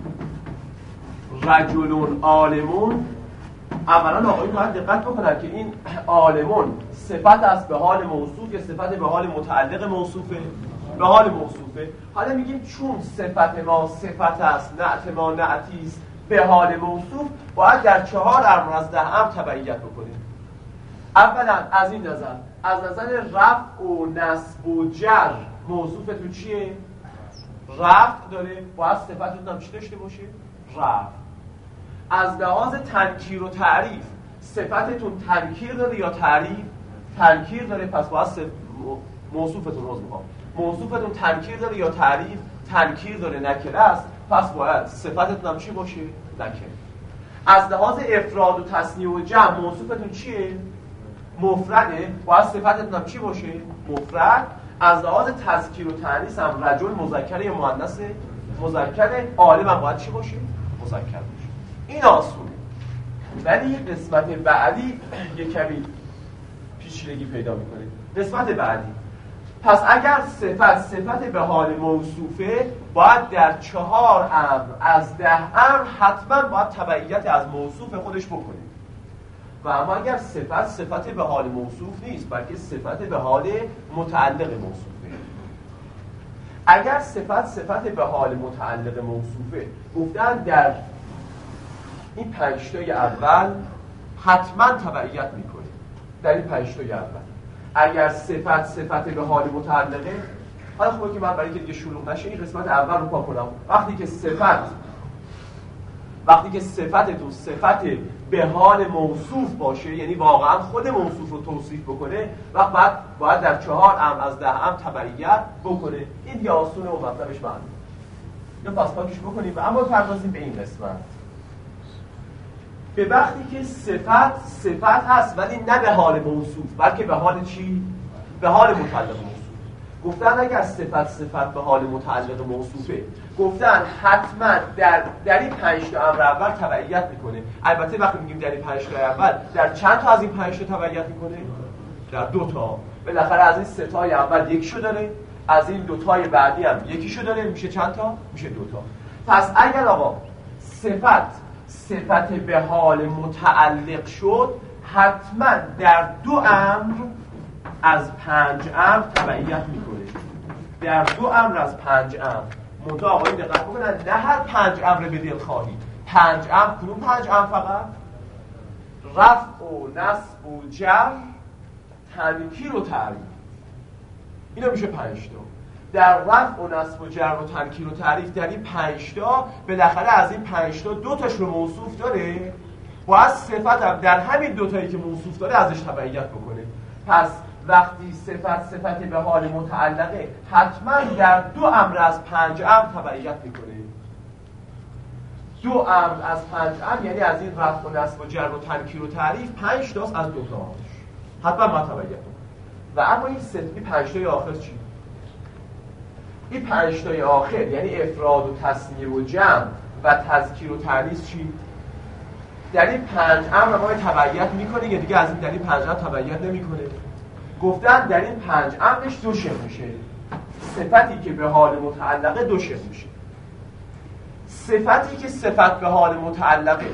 رجل عالمون، اولا آقایی باید دقت بکنن که این عالمون صفت است به حال موصوف یا صفت به حال متعلق موصوفه؟ به حال موصوفه. حالا میگیم چون صفت ما صفت است، نعت ما نعتی است به حال موصوف، باید در چهار امر از ده امر تبعیت بکنیم. اولا از این نظر، از نظر رفع و نصب و جر موصوفتون چیه؟ رفع داره، باید صفتتون هم چی داشته باشه؟ رفع. از لحاظ تنکیر و تعریف صفتتون تنکیر داره یا تعریف؟ تنکیر داره، پس باید صف... موصوفتون روز میخوام موصوفتون تنکیر داره یا تعریف؟ تنکیر داره، نکره است، پس باید صفتتون هم چی باشه؟ نکره. از لحاظ افراد و تثنیه و جمع موصوفتون چیه؟ مفرده، باید صفتتون هم چی باشه؟ مفرد. از لحاظ تذکیر و تأنیث هم رجل مذکر یا مؤنث؟ مذکر. عالم هم باید چی باشه؟ مذکر باشه. این آسونه. ولی یک قسمت بعدی یک کمی پیچیدگی پیدا میکنه. قسمت بعدی، پس اگر صفت صفت به حال موصوفه باید در چهار امر از ده امر حتما باید تبعیت از موصوف خودش بکنه. و اما اگر صفت صفت به حال موصوف نیست بلکه صفت به حال متعلق موصوفه، اگر صفت صفت به حال متعلق موصوفه، گفتن در این پنج تای اول حتما تبعیت میکنه. در این پنج تای اول اگر صفت صفت به حال متعلقه، حالا خوبه که من برای اینکه دیگه شلوغ نشه این قسمت اول رو پا کنم. وقتی که صفت وقتی که صفتتون صفت به حال موصوف باشه، یعنی واقعا خود موصوف رو توصیف بکنه، وقت بعد باید در چهار امر از ده امر تبعیت بکنه. این دیگه آسونه و مطلبش معلومه. یا پس پاکش بکنیم و اما پردازیم به این قسمت. به وقتی که صفت صفت هست ولی نه به حال موصوف، بلکه به حال چی؟ به حال متعلق موصوف. گفتن اگر صفت صفت به حال متعلق موصوفه، گفتن حتما در در این پنج تا امر اول تبعیت میکنه. البته وقتی میگیم در این پنج تا اول، در چند تا از این پنج تا تبعیت میکنه؟ در دو تا. بالاخره از این سه تای اول یکیشو داره، از این دو تای بعدی هم یکیشو داره، میشه چند تا؟ میشه دو تا. پس اگر آقا صفت صفت به حال متعلق شد، حتما در دو امر از پنج امر تبعیت میکنه. در دو امر از پنج امر. منتها آقایی دقت بکنن، نه هر پنج امر به دل خواهی. پنج امر، کدوم پنج امر؟ فقط رفع و نصب و جر، تنکیر و تعریف. اینا میشه پنج تا. در رفع و نصب و جر و تنکیر و تعریف، در این پنج تا بالاخره از این پنج تا دو تاش رو موصوف داره، باید صفت هم در همین دو تایی که موصوف داره ازش تبعیت بکنه. پس وقتی صفت صفت به حال متعلقه، حتما در دو امر از پنج امر تبعیت میکنه. دو امر از پنج امر یعنی از این رفع و نصب و جر و تنکیر و تعریف پنج تاست از دو تاش. حتما ما تبعیت بکنه. و اما این سه پنج تای آخر چی؟ این پنج تای آخر یعنی افراد و تثنیه و جمع و تذکیر و تأنیث چی؟ در این پنج امر ما تبعیت میکنه یا دیگه از این در این پنج امر تبعیت نمیکنه؟ گفتن در این پنج امرش دو شکل میشه. صفتی که به حال متعلقه دو شکل میشه. صفتی که صفت به حال متعلقه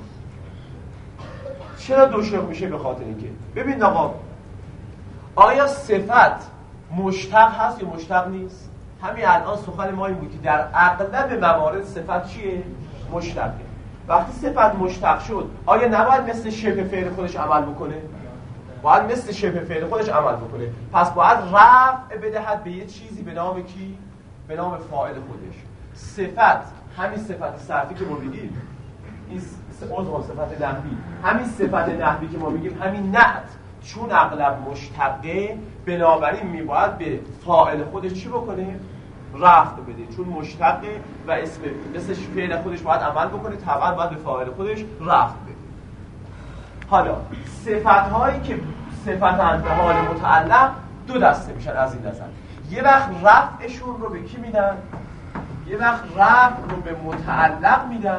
چرا دو شکل میشه؟ به خاطر اینکه ببین آقا، آیا صفت مشتق هست یا مشتق نیست؟ همین الان سخن ما این بود که در اغلب موارد صفت چیه؟ مشتقه. وقتی صفت مشتق شد، آیا نباید مثل شبه فعل خودش عمل بکنه؟ باید مثل شبه فعل خودش عمل بکنه. پس باید رفع بدهد به یه چیزی به نام کی؟ به نام فاعل خودش. صفت، همین صفت صرفی که ما میگیم، این عضو صفت نحوی، همین صفت نحوی که ما میگیم، همین نعت چون اغلب مشتقه، بنابراین میباید به فاعل خودش چی بکنه؟ رفع بده. چون مشتقه و اسم مثل فعل خودش باید عمل بکنه، طبعا باید به فاعل خودش رفع بده. حالا صفت هایی که صفتند به حال متعلق دو دسته میشن از این نظر. یه وقت رفعشون رو به کی میدن؟ یه وقت رفع رو به متعلق میدن،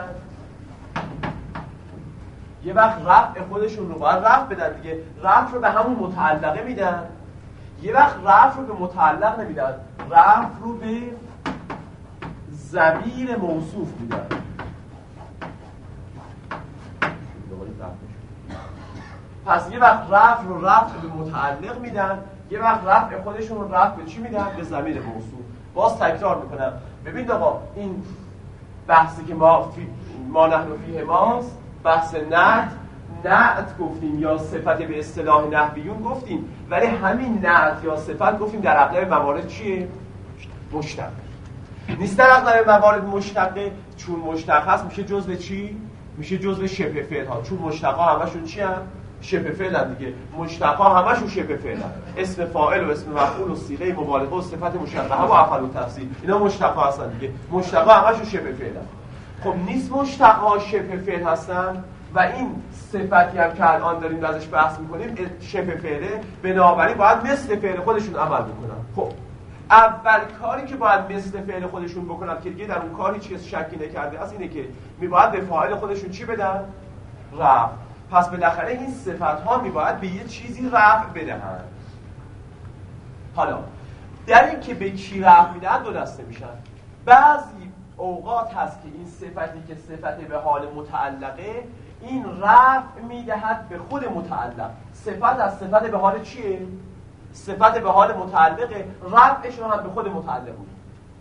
یه وقت رفع خودشون رو باید رفع بدن دیگه، رفع رو به همون متعلقه میدن. یه وقت رفع رو به متعلق نمیدن، رفع رو به ضمیر موصوف میدن. پس یه وقت رفع رو رفع به متعلق میدن، یه وقت رفع خودشون رو رفع به چی میدن؟ به ضمیر موصوف. باز تکرار میکنم، ببین آقا این بحثی که ما فی... ما نحن فیه ماست، بحث نعت. نعت گفتیم یا صفت به اصطلاح نحویون گفتیم، ولی همین نعت یا صفت گفتیم در اغلب موارد چیه؟ مشتق نیست. در اغلب موارد مشتقه، چون مشتق هست میشه جزء چی؟ میشه جزء شبه فعل ها. چون مشتق ها همشون چی هم؟ شبه فعل هم دیگه. مشتق ها همشون شبه فعل هم. اسم فاعل و اسم مفعول و صیغه مبالغه و صفت مشبهه و افعال التفضیل، اینا مشتق ها هستن دیگه. مشتق ها همشون شبه فعل هم. خب نیست مشتق ها شبه فعل هستن و این صفتی هم که الان داریم ازش بحث میکنیم شبه فعله، بنابراین باید مثل فعل خودشون عمل بکنن. خب اول کاری که باید مثل فعل خودشون بکنن که دیگه در اون کاری چیز شکی نکرده است، اینه که میباید به فاعل خودشون چی بدن؟ رفع. پس بالاخره این صفت ها میباید به یه چیزی رفع بدهن. حالا در این که به کی رفع میدن دو دسته میشن. بعضی اوقات هست که این صفتی که صفت به حال متعلقه، این رفع میدهد به خود متعلق. صفت از صفت به حال چیه؟ صفت به حال متعلقه، رفعش هم به خود متعلق بود.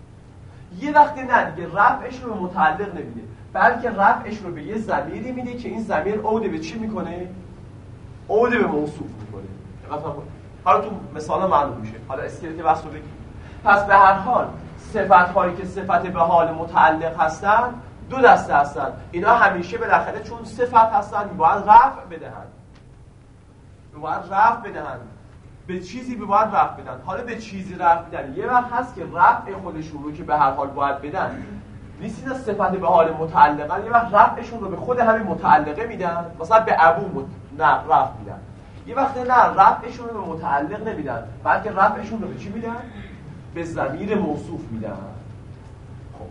یه وقتی نه دیگه رفعش رو به متعلق نمیده، بلکه رفعش رو به یه ضمیری میده که این ضمیر عود به چی میکنه؟ عود به موصوف میکنه. حالا تو مثالا معلوم میشه. حالا اسکلت بحث رو بگیم. پس به هر حال صفت هایی که صفت به حال متعلق هستن دو دسته هستن. اینا همیشه بالاخره چون صفت هستن باید رفع بدهن. باید رفع بدهن. به چیزی باید رفع بدن. حالا به چیزی رفع بدن یه وقت هست که رفع خودشون رو که به هر حال باید بدن نیست اینا صفت به حال متعلقن، یه وقت رفعشون رو به خود همین متعلقه میدن، مثلا به ابو مت... نه رفع میدن. یه وقت نه رفعشون رو به متعلق نمیدن بلکه رفعشون رو به چی میدن؟ به ضمیر موصوف میدن. خب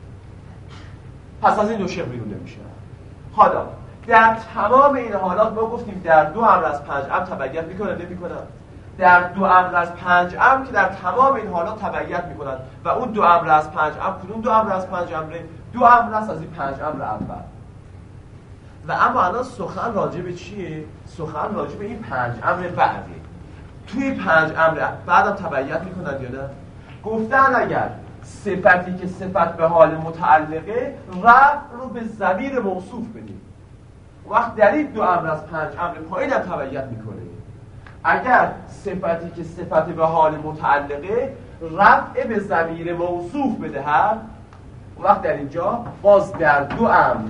پس از این دو شق بیرون نمیشه. حالا در تمام این حالات ما گفتیم در دو امر از پنج امر تبعیت میکنن نمیکنن؟ در دو امر از پنج امر که در تمام این حالات تبعیت میکنن و اون دو امر از پنج امر کدوم دو امر از پنج امره؟ دو امر است از این پنج امر اول. و اما الان سخن راجع به چیه؟ سخن راجع به این پنج امر بعده. توی پنج امر بعدم تبعیت میکنن یا نه؟ گفتن اگر صفتی که صفت به حال متعلقه رفع رو به ضمیر موصوف بدیم، وقت در این دو امر از پنج امر پایین هم تبعیت میکنه. اگر صفتی که صفت به حال متعلقه رفع به ضمیر موصوف بدهد، وقت در اینجا باز در دو امر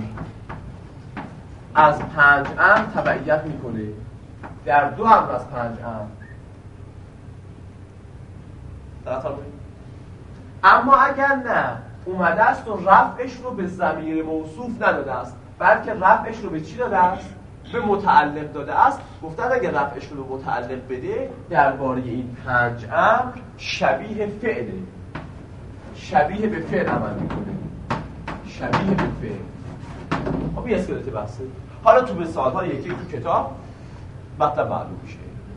از پنج امر تبعیت میکنه. در دو امر از پنج امر اما اگر نه اومده است و رفعش رو به ضمیر موصوف نداده است بلکه رفعش رو به چی داده است؟ به متعلق داده است. گفتن اگر رفعش رو به متعلق بده درباره این پنج امر شبیه فعله، شبیه به فعل عمل میکنه، شبیه به فعل. خب یه اسکلت بحثه. حالا تو مثال ها یکی تو کتاب مطلب معلوم میشه.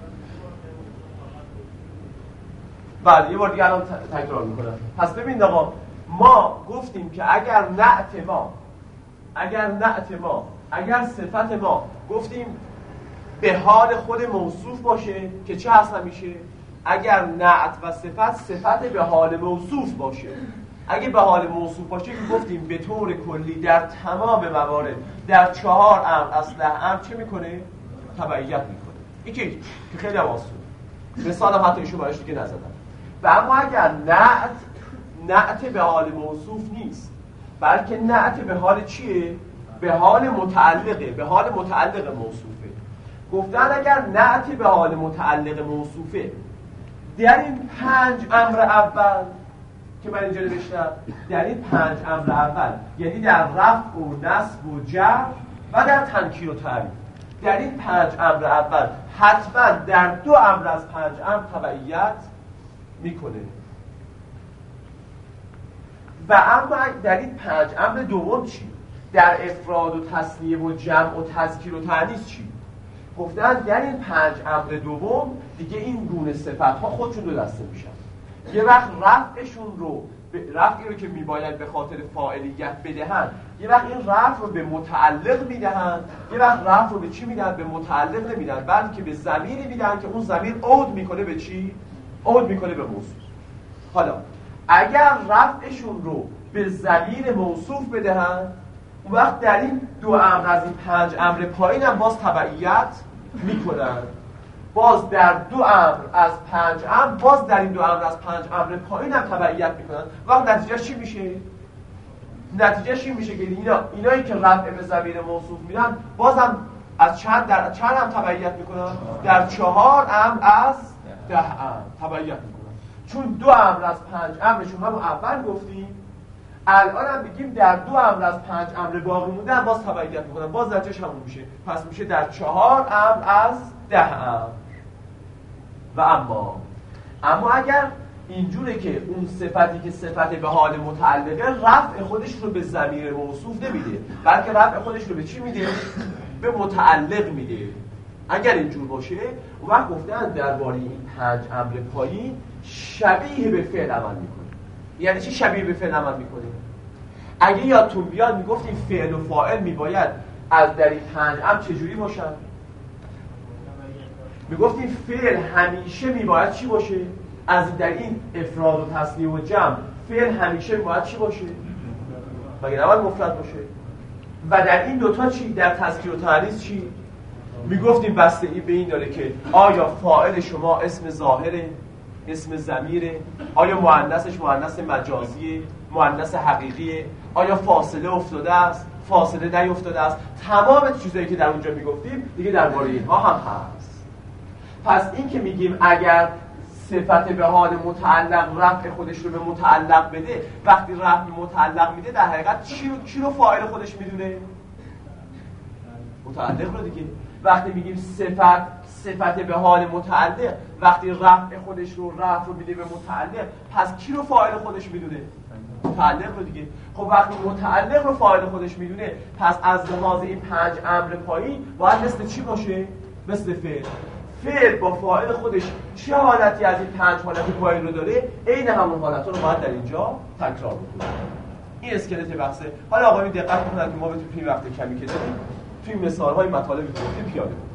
بله یه بار دیگه الان تکرار میکنم. پس ببین آقا ما گفتیم که اگر نعت ما اگر نعت ما اگر صفت ما گفتیم به حال خود موصوف باشه که چه هست همیشه؟ اگر نعت و صفت صفت به حال موصوف باشه. اگه به حال موصوف باشه که گفتیم به طور کلی در تمام موارد در چهار امر اصله امر چه میکنه؟ تبعیت میکنه. یکی که خیلی آسون مثال هم حتی ایشون برایش دیگه نزدن. و اما اگر نعت نعت به حال موصوف نیست بلکه نعت به حال چیه؟ به حال متعلقه، به حال متعلق موصوفه. گفتن اگر نعت به حال متعلق موصوفه در این پنج امر اول که من اینجا نوشتم، در این پنج امر اول یعنی در رفع و نصب و جر و در تنکیر و تعریف، در این پنج امر اول حتما در دو امر از پنج امر تبعیت میکنه. و اما در این پنج امر دوم چی؟ در افراد و تثنیه و جمع و تذکیر و تأنیث چی؟ گفتن در این پنج امر دوم دیگه این گونه صفت ها خودشون دو دسته میشن. یه وقت رفعشون رو رفعی رو که میباید به خاطر فاعلیت بدهن، یه وقت این رفع رو به متعلق میدهن، یه وقت رفع رو به چی میدن؟ به متعلق نمیدن بلکه به ضمیری میدن که اون ضمیر عود میکنه به چی؟ عود میکنه به موصوف. حالا اگر رفعشون رو به ضمیر موصوف بدهن، اون وقت در این دو امر از این پنج امر پایین هم باز تبعیت میکنن. باز در دو امر از پنج امر باز در این دو امر از پنج امر پایین هم تبعیت میکنن. وقت نتیجه چی میشه؟ نتیجه چی میشه که اینا اینایی که رفع به ضمیر موصوف میدن بازم از چند در چند هم تبعیت میکنن؟ در چهار امر از ده امر تبعیت میکنن. چون دو امر از پنج امرشون همون اول گفتیم، الان هم بگیم در دو امر از پنج امر باقی مونده باز تبعیت میکنن، باز نتیجهش همون میشه. پس میشه در چهار امر از ده امر. و اما اما اگر اینجوره که اون صفتی که صفت به حال متعلقه رفع خودش رو به ضمیر موصوف نمیده بلکه رفع خودش رو به چی میده؟ به متعلق میده. اگر اینجور باشه اون وقت گفتن درباره این پنج امر پایین شبیه به فعل عمل میکنه. یعنی چی شبیه به فعل عمل میکنه؟ اگه یادتون بیاد میگفتیم فعل و فاعل میباید از در این پنج امر چجوری باشن؟ میگفتیم فعل همیشه میباید چی باشه؟ از در این افراد و تثنیه و جمع فعل همیشه باید چی باشه؟ مگه نباید مفرد باشه؟ و در این دوتا چی؟ در تذکیر و تأنیث چی؟ میگفتیم بستگی به این داره که آیا فاعل شما اسم ظاهره، اسم ضمیره، آیا مؤنثش مؤنث مجازیه، مؤنث حقیقیه، آیا فاصله افتاده است، فاصله نیفتاده است. تمام چیزایی که در اونجا میگفتیم دیگه درباره اینها هم هست. پس این که میگیم اگر صفت به حال متعلق رفع خودش رو به متعلق بده، وقتی رفع متعلق میده در حقیقت چی رو چی رو فاعل خودش میدونه؟ متعلق رو دیگه. وقتی میگیم صفت صفت به حال متعلق، وقتی رفع خودش رو رفع رو میده به متعلق، پس کی رو فاعل خودش میدونه؟ متعلق رو دیگه. خب وقتی متعلق رو فاعل خودش میدونه، پس از لحاظ این پنج امر پایین باید مثل چی باشه؟ مثل فعل. فعل با فاعل خودش چه حالتی از این پنج حالت پایین رو داره؟ عین همون حالت رو باید در اینجا تکرار بکنیم. این اسکلت بحثه. حالا آقایون دقت بکنید که ما به توی وقت کمی که داریم توی مثال‌های مطالبی گفتیم پیاده کنیم.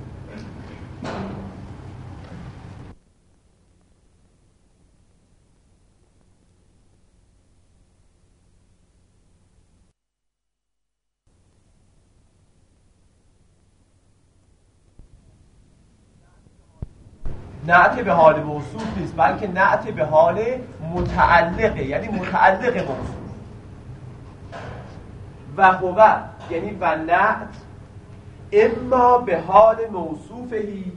نعت به حال موصوف نیست، بلکه نعت به حال متعلقه، یعنی متعلق موصوف. و هو یعنی و نعت اما به حال موصوفهی،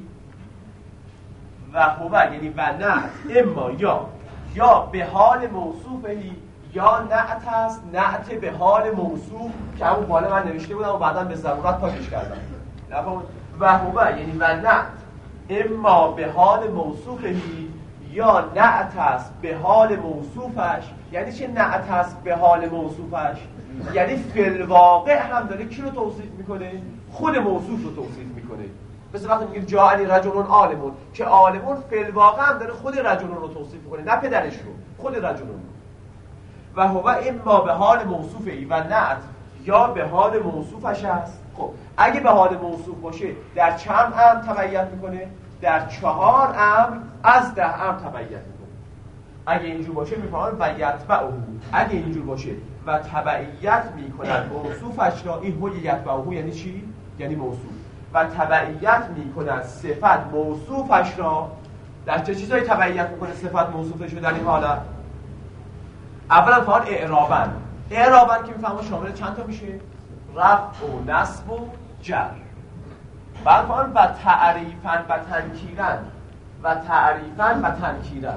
و هو یعنی و نعت اما یا یا به حال موصوفهی، یا نعت است نعت به حال موصوف که همون بالا من نوشته بودم و بعدا به ضرورت پاکش کردم. و هو یعنی و نعت اما به حال موصوفهی، یا نعت است به حال موصوفش. یعنی چه نعت است به حال موصوفش؟ یعنی فی الواقع هم داره کی رو توصیف میکنه؟ خود موصوف رو توصیف میکنه. مثل وقتی میگیم جاءنی رجل عالمون، که عالمون فی الواقع هم داره خود رجلون رو توصیف میکنه، نه پدرش رو، خود رجلون. و هو اما به حال موصوفهی و نعت یا به حال موصوفش است. خب اگه به حال موصوف باشه در چند امر تبعیت میکنه؟ در چهار امر از ده امر تبعیت میکنه. اگه اینجور باشه میفهمن و یتبعه، اگه اینجور باشه و تبعیت میکنن موصوفش را، این هو یتبعه یعنی چی؟ یعنی موصوف. و تبعیت میکنن صفت موصوفش را. در چه چیزایی تبعیت میکنه صفت موصوفش رو در این حالت؟ اولا فعال اعرابن. اعرابن که میفهمن شامل چند تا میشه؟ رفع و نصب و جر. بعد فعال و تعریفن و تنکیرن، و تعریفن و تنکیرن،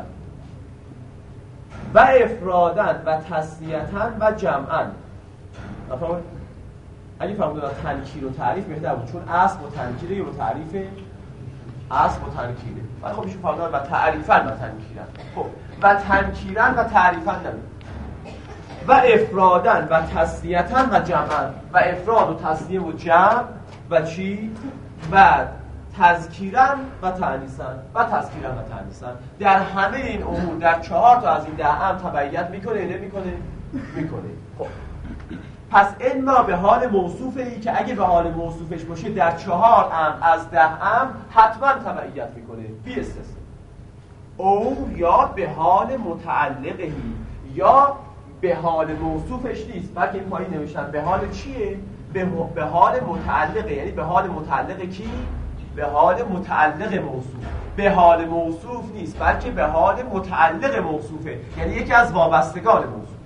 و افرادن و تثنیتن و جمعن. نفهمون؟ اگه فهموندن تنکیر و تعریف بهتر بود، چون اصل و تنکیره و تعریف اصل و تنکیره. ولی خب ایشون فهموندن و تعریفن و تنکیرن. خب و تنکیرن و تعریفن نمید. و افرادن و تثنیتن و جمعن. و افراد و تثنیه و جمع و چی؟ و تذکیرن و تأنیثن. و تذکیرن و تأنیثن. در همه این امور، در چهار تا از این ده امر تبعیت میکنه نمیکنه؟ میکنه. خب پس اما به حال موصوفه ای که اگه به حال موصوفش باشه در چهار امر از ده امر حتما تبعیت میکنه بی استثنا. او یا به حال متعلقهی، یا به حال موصوفش نیست، بلکه این پایین نوشتن به حال چیه؟ به, م... به حال متعلقه. یعنی به حال متعلق کی؟ به حال متعلق موصوف. به حال موصوف نیست، بلکه به حال متعلق موصوفه، یعنی یکی از وابستگان موصوف.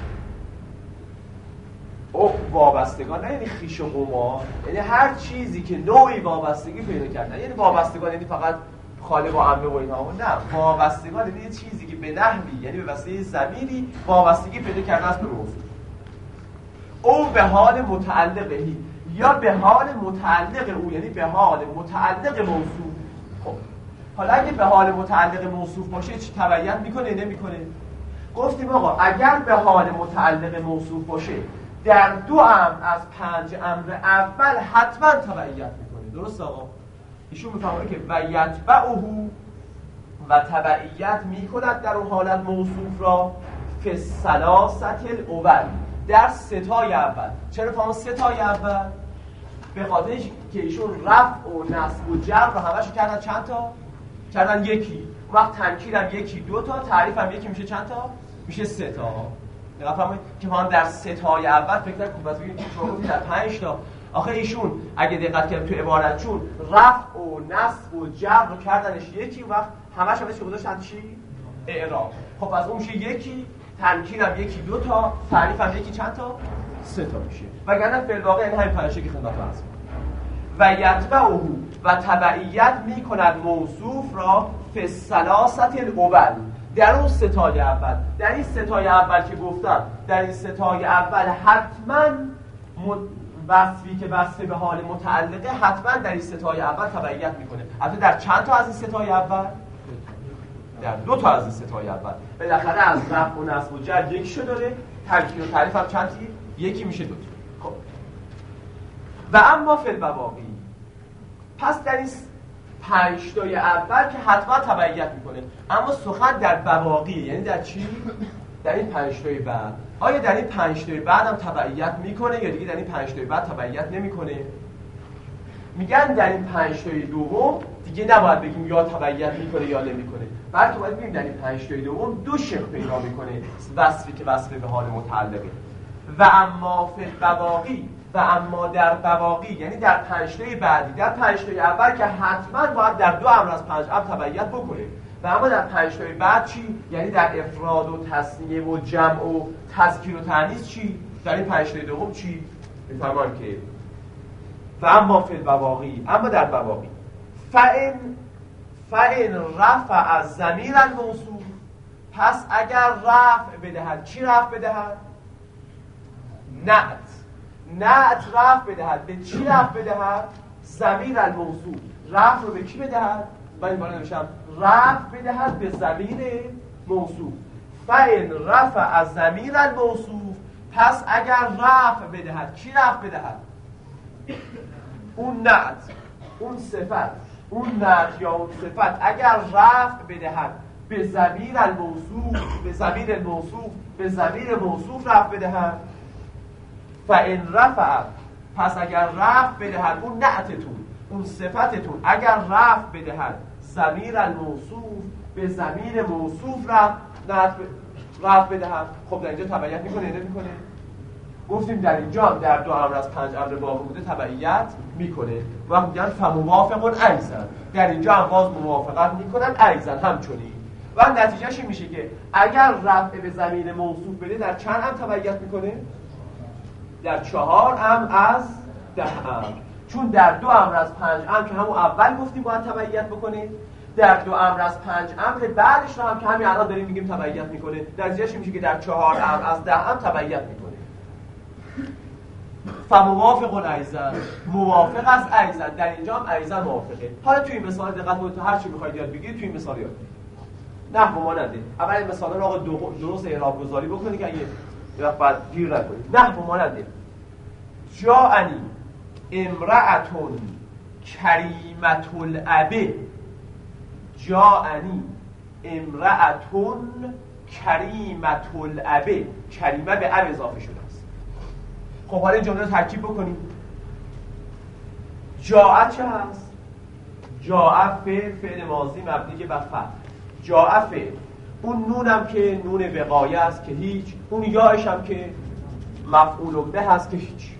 او وابستگان نه یعنی خویش و قما، یعنی هر چیزی که نوعی وابستگی پیدا کردن. یعنی وابستگان یعنی فقط خالق و عمه و اینها، نه، وابستگان یعنی چیزی که به نحوی، یعنی به وسیله ضمیری وابستگی پیدا کرده است به موصوف. او به حال متعلقهی، یا به حال متعلق او، یعنی به حال متعلق موصوف. خب حالا اگه به حال متعلق موصوف باشه چی تبعیت میکنه نمیکنه؟ گفتیم آقا اگر به حال متعلق موصوف باشه در دو امر از پنج امر اول حتما تبعیت میکنه. درست آقا؟ ایشون میفهمه که و یتبعه و تبعیت میکند در اون حالت موصوف را فی الثلاثه الاول، در ستای اول. چرا فهمون ستای اول؟ به خاطر که ایشون رفع و نصب و جر رو همشو کردن چند تا؟ کردن یکی. وقت تنکیر هم یکی دو تا، تعریف هم یکی میشه چند تا؟ میشه سه تا. نگاه فرمایید که ما در سه تای اول فکر نکنید بس بگید شما گفتید در پنج تا. آخه ایشون اگه دقت کردید تو عبارتشون رفع و نصب و جر رو کردنش یکی، وقت همش همش گذاشتن چی؟ اعراب. خب از اون میشه یکی، تنکیر هم یکی دو تا، تعریف هم یکی چند تا؟ سه تا میشه. وگرنه فعل واقع این همین پنج که خدمتتون هست. و یتبعه و تبعیت میکند موصوف را فی الثلاثه الاول، در اون ستای اول. در این ستای اول که گفتم، در این ستای اول حتما وصفی که وصف به حال متعلقه حتما در این ستای اول تبعیت میکنه. البته در چند تا از این ستای اول؟ در دو تا از این ستای اول. بالاخره از رفع و نصب و جر یکی شو داره، تنکیر و تعریف هم چند تایی؟ یکی میشه دو تا. خب و اما فی البواقی، پس در این پنج تای اول که حتما تبعیت میکنه، اما سخن در بواقی، یعنی در چی؟ در این پنج تای بعد. آیا در این پنج تای بعد هم تبعیت میکنه یا دیگه در این پنج تای بعد تبعیت نمیکنه؟ میگن در این پنج تای دوم دیگه نباید بگیم یا تبعیت میکنه یا نمیکنه، بلکه باید بگیم در این پنج تای دوم دو شق پیدا میکنه، وصفی که وصف به حال متعلقه. و اما فی البواقی، و اما در بواقی یعنی در پنج تای بعدی، در پنج تای اول که حتما باید در دو امر از پنج امر تبعیت بکنه، و اما در پنج تای بعد چی؟ یعنی در افراد و تثنیه و جمع و تذکیر و تانیث چی؟ در این پنج تای دوم چی؟ میفهمن که و اما فی البواقی، اما در بواقی فإن فإن رفع از ضمیر الموصوف، پس اگر رفع بدهد، چی رفع بدهد؟ نعت. نعت رفع بدهد. به چی رفع بدهد؟ ضمیر الموصوف. رفع رو به کی بدهد؟ من این بالا نوشتم رفع بدهد به ضمیر موصوف. فإن رفع از ضمیر الموصوف، پس اگر رفع بدهد، چی رفع بدهد؟ اون نعت، اون صفت، اون نعت یا اون صفت اگر رفع بدهد به ضمیر الموصوف، به ضمیر الموصوف، به ضمیر موصوف رفع بدهد، فإن رفع، پس اگر رفع بدهد اون نعتتون، اون صفتتون اگر رفع بدهد ضمیر الموصوف به ضمیر موصوف رفع رفع بدهد، خب در اینجا تبعیت میکنه یا نمیکنه؟ گفتیم در اینجا هم در دو امر از پنج امر باقی بوده تبعیت میکنه و میگن فموافقون ایضا، در اینجا هم باز موافقت میکنن ایضا همچنین، و نتیجهش این میشه که اگر رفع به ضمیر موصوف بده در چند امر تبعیت میکنه؟ در چهار امر از ده امر، چون در دو امر از پنج امر که همون اول گفتیم باید تبعیت بکنه، در دو امر از پنج امر بعدش رو هم که همین الان داریم میگیم تبعیت میکنه، نتیجهش میشه که در چهار امر از ده امر تبعیت میکنه. فموافق ایضا، موافق است ایضا، در اینجا هم ایضا موافقه. حالا توی این مثال دقت کنید، تو هر چی میخواید یاد بگیرید توی این مثال یاد بگیرید. نحو ماننده، اول این مثالا رو آقا درست اعراب گذاری بکنید که اگه وقت بعد گیر نکنید. نحو ماننده جاءنی امرأتون کریمة الأب، جاءنی امرأتون کریمة الأب، کریمه به اب اضافه شده است. خب حالا این جمله رو ترکیب بکنیم. جاء چه هست؟ جاء فعل، فعل ماضی مبنی بر فتح. جاء فعل، اون نونم که نون وقایه است که هیچ، اون یاش هم که مفعول به هست که هیچ،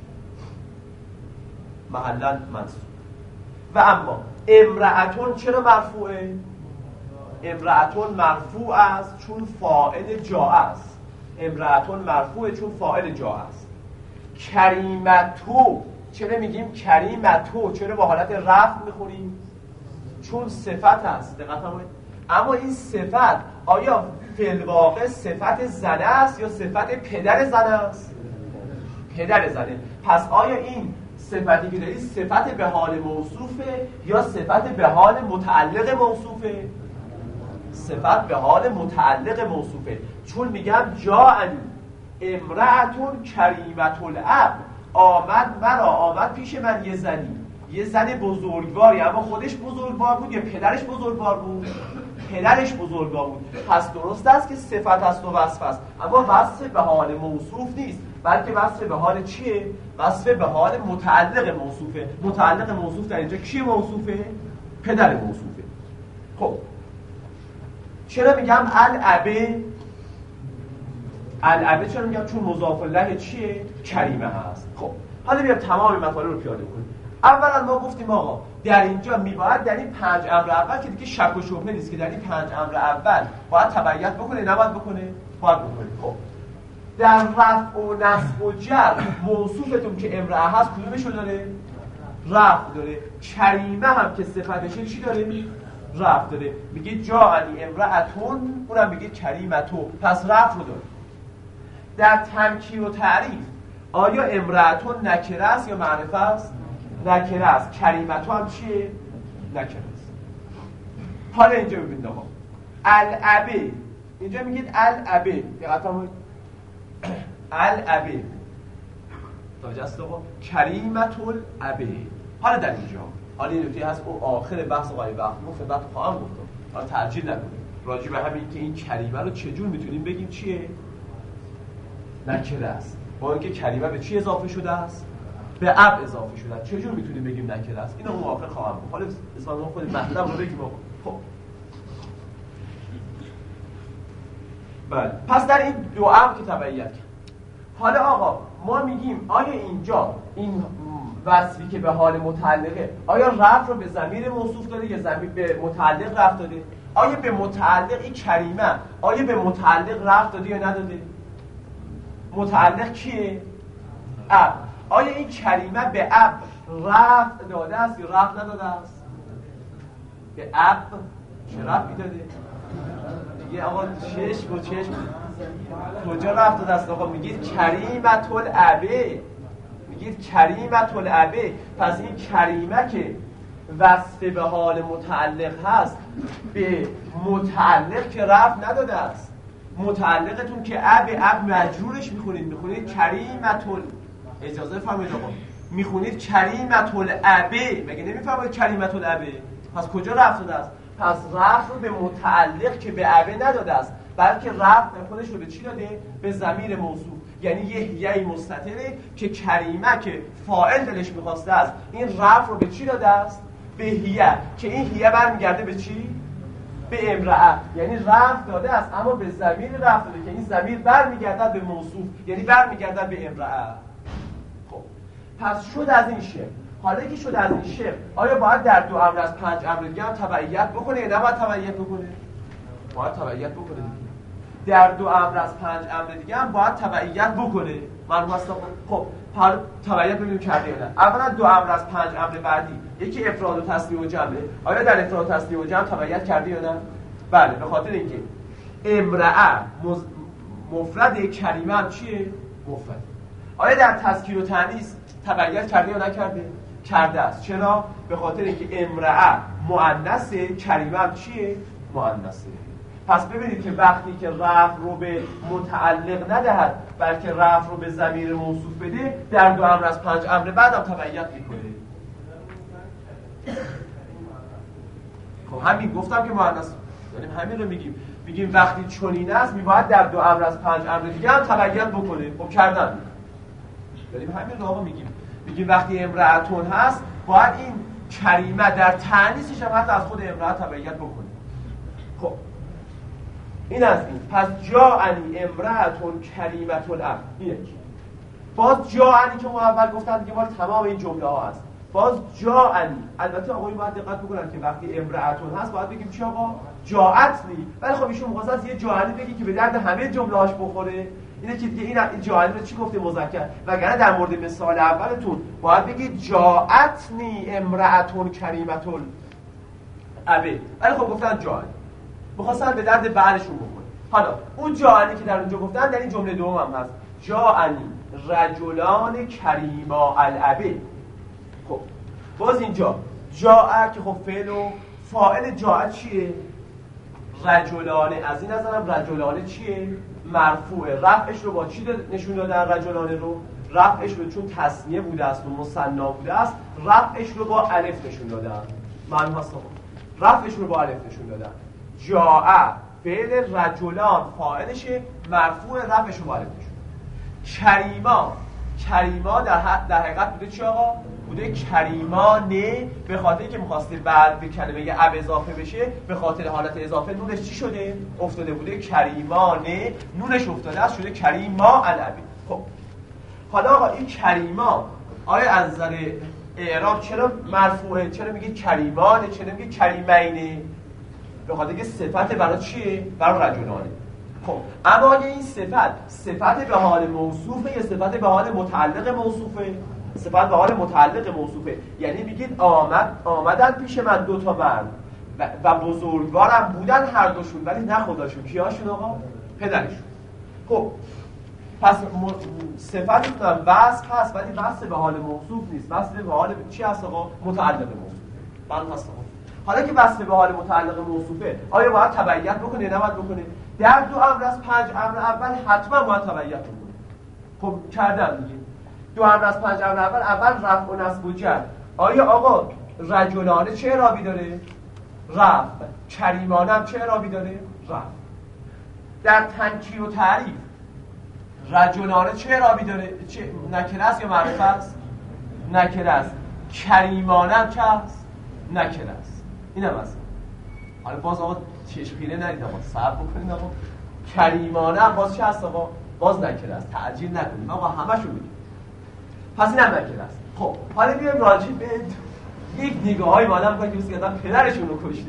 محلا منصوب. و اما امرأتون چرا مرفوعه؟ امرأتون مرفوع است چون فاعل جاء است. امرأتون مرفوعه چون فاعل جاء است. کریمتو، چرا میگیم کریمتو؟ چرا با حالت رفع میخونیم؟ چون صفت است. دقت کنید. اما این صفت آیا فی الواقع صفت زنه است یا صفت پدر زنه است؟ پدر زنه. پس آیا این صفتی که دارید صفت به حال موصوفه یا صفت به حال متعلق موصوفه؟ صفت به حال متعلق موصوفه، چون میگم جاءنی امرأتون کریمة الأب، آمد مرا، آمد پیش من یه زنی، یه زن بزرگواری، اما خودش بزرگوار بود یا پدرش بزرگوار بود؟ پدرش بزرگوار بود. پس درست است که صفت است و وصف است، اما وصف به حال موصوف نیست، بلکه وصف به حال چیه؟ وصف به حال متعلق موصوفه. متعلق موصوف در اینجا کی موصوفه؟ پدر موصوفه. خب چرا میگم الابه؟ العبه چرا میگم؟ چون مضاف الیه چیه؟ کریمه هست. خب حالا بیام تمام مطالب رو پیاده کنیم. اولا ما گفتیم آقا در اینجا میباید در این پنج امر اول که دیگه شک و شبهه نیست که در این پنج امر اول باید تبعیت بکنه، نباید بکنه؟ باید بکنه. خب در رفع و نصب و جر موصوفتون که امرأه هست کدومشو داره؟ رفع داره. کریمه هم که صفتشه چی داره؟ رفع داره. میگه جاءنی امرأتون، اونم میگه کریمتو، پس رفع رو داره. در تنکیر و تعریف آیا امرأتون نکره است یا معرفه است؟ نکره است. کریمتو هم چیه؟ نکره است. حالا اینجا ببینید آقا العبه، اینجا میگید العبه، دقت کنید العبه توجه است آقا کریمت العبه. حالا در اینجا حالا این نکته هست اون آخر بحث آقای وقت گفت بعد خواهم گفتم، حالا ترجیح نداریم راجع به همین که این کریمه رو چجور میتونیم بگیم چیه؟ نکره است. با اینکه کریمه به چی اضافه شده است؟ به اب اضافه شده است. چجور میتونیم بگیم نکره است؟ اینو اون آخر خواهم گفت. حالا اصلا خود مطلب رو بگیم آقا. خب بله، پس در این دو امر که تبعیت کرد. حالا آقا ما میگیم آیا اینجا این وصفی که به حال متعلقه آیا رفع رو به ضمیر موصوف داده یا ضمیر به متعلق رفع داده؟ آیا به متعلق این کریمه آیا به متعلق رفع داده یا نداده؟ متعلق کیه؟ اب. آیا این کریمه به اب رفع داده است یا رفع نداده است؟ به اب چه رفعی داده؟ دیگه آقا چشم و چشم کجا رفت داده است آقا؟ میگید کریمت العبه، میگید کریمت العبه. پس این کریمه که وصف به حال متعلق هست به متعلق که رفع نداده است. متعلقتون که اب اب مجرورش میخونید، میخونید کریمت ال... اجازه فرمایید آقا، میخونید کریمت العبه، مگه نمیفهمید کریمت العبه؟ پس کجا رفع داده است؟ پس رفع رو به متعلق که به عبه نداده است، بلکه رفع خودش رو به چی داده؟ به ضمیر موصوف. یعنی یه هیئه مستتره که کریمه که فاعل دلش میخواسته است، این رفع رو به چی داده است؟ به هیئه، که این هیئه برمیگرده به چی؟ به امرأه. یعنی رفع داده است اما به ضمیر رفع داده که این ضمیر برمیگردد به موصوف، یعنی برمیگردد به امرأه. خب پس شد از این شکل. حالا که شد از این شکل آیا باید در دو امر از پنج امر دیگه هم تبعیت بکنه یا نباید تبعیت بکنه؟ باید تبعیت بکنه دیگه. در دو امر از پنج امر دیگه هم باید تبعیت بکنه. من واسه خب حالا تبعیت ببینیم کرده یا نه. اولا دو امر از پنج امر بعدی یکی افراد و تثنیه و جمعه. آیا در افراد و تثنیه و جمع تبعیت کرده یا نه؟ بله، به خاطر اینکه امرأه مز... مفرد، کریمه هم چیه؟ مفرد. آیا در تذکیر و تأنیث تبعیت کرده یا نکرده؟ کرده است. چرا؟ به خاطر اینکه امرأه مؤنثه، کریمه هم چیه؟ مؤنثه. پس ببینید که وقتی که رفع رو به متعلق ندهد بلکه رفع رو به ضمیر موصوف بده، در دو امر از پنج امر بعد هم تبعیت میکنه. خب همین گفتم که مؤنث، یعنی همین رو میگیم میگیم وقتی چنین است میباید در دو امر از پنج امر دیگه هم تبعیت بکنه. خب کردن، یعنی همین رو آقا میگیم میگیم وقتی امرأتون هست باید این کریمه در تأنیثش هم حتی از خود امرأه تبعیت بکنه. خب این از این. پس جاءنی امرأتون کریمت العبد. این یکی. باز جاءنی که ما اول گفتم دیگه مال تمام این جمله ها هست. باز جاءنی، البته آقایی باید دقت بکنن که وقتی امرأتون هست باید بگیم چی آقا؟ جاءتنی. ولی خب ایشون می‌خواد از یه جاءنی بگی که به درد همه جمله هاش بخوره. اینه که دیگه این جاءنی رو چی گفته؟ مذکر. وگرنه در مورد مثال اولتون باید بگید جاءتنی امرأتون کریمت العبد. ولی خب گفتن جاءنی، می‌خواستن به درد بعدشون بخوره. حالا اون جاءنی که در اونجا گفتن در این جمله دوم هم هست، جاءنی رجلان کریما العبد. خب باز اینجا جاء که خب فعل و فاعل جاء چیه؟ رجلانه. از این نظرم رجلانه چیه؟ مرفوعه. رفعش رو با چی نشون دادن رجلانه رو؟ رفعش رو چون تثنیه بوده است و مثنا بوده است رفعش رو با الف نشون دادن. معلوم هست رفعش رو با الف نشون دادن. جاء فعل، رجلان فاعلشه، مرفوع، رفعش رو با الف نشون. کریما، کریما در حد در حقیقت بوده چی آقا؟ بوده کریمانه، به خاطر که می‌خواسته بعد به کلمه اب اضافه بشه، به خاطر حالت اضافه نونش چی شده؟ افتاده بوده کریمانه، نونش افتاده است شده کریما الابی. خب حالا آقا این کریما آیا از نظر اعراب چرا مرفوعه؟ چرا میگه کریمانه؟ چرا میگه کریمینه؟ به خاطر که صفت برای چیه؟ برای رجلانه. خب اما آیا این صفت صفت به حال موصوفه یا صفت به حال متعلق موصوفه؟ صفت به حال متعلق موصوفه، یعنی میگید آمد آمدن پیش من دو تا مرد و, و بزرگوارم بودن هر دوشون، ولی نه خداشون. کیاشون آقا؟ پدرشون. خب پس صفت میتونم وصف هست، ولی وصف به حال موصوف نیست، وصف به حال چی هست آقا؟ متعلق موصوف. بله هست آقا. حالا که وصف به حال متعلق موصوفه، آیا باید تبعیت بکنه نه باید بکنه؟ در دو امر از پنج امر اول حتما باید تبعیت بکنه. خب کردم دیگه. دو امر از پنج امر اول، اول رفع و نصب و جر. آیا آقا رجلانه چه اعرابی داره؟ رفع. کریمانه هم چه اعرابی داره؟ رفع. در تنکیر و تعریف رجلانه چه اعرابی داره؟ چه نکره است یا معرفه است؟ نکره است. کریمانه هم چه است؟ نکره است. اینم است. حالا باز آقا چشمگیره نرید آقا، صبر بکنید آقا. کریمانه هم باز چه است آقا؟ باز نکره است. تعجیل نکنید آقا، همشو بگید. پس اینم نکره است. خب حالا بیایم راجع به یک نگاهی با آدم کنیم که آدم پدرشون رو کشته.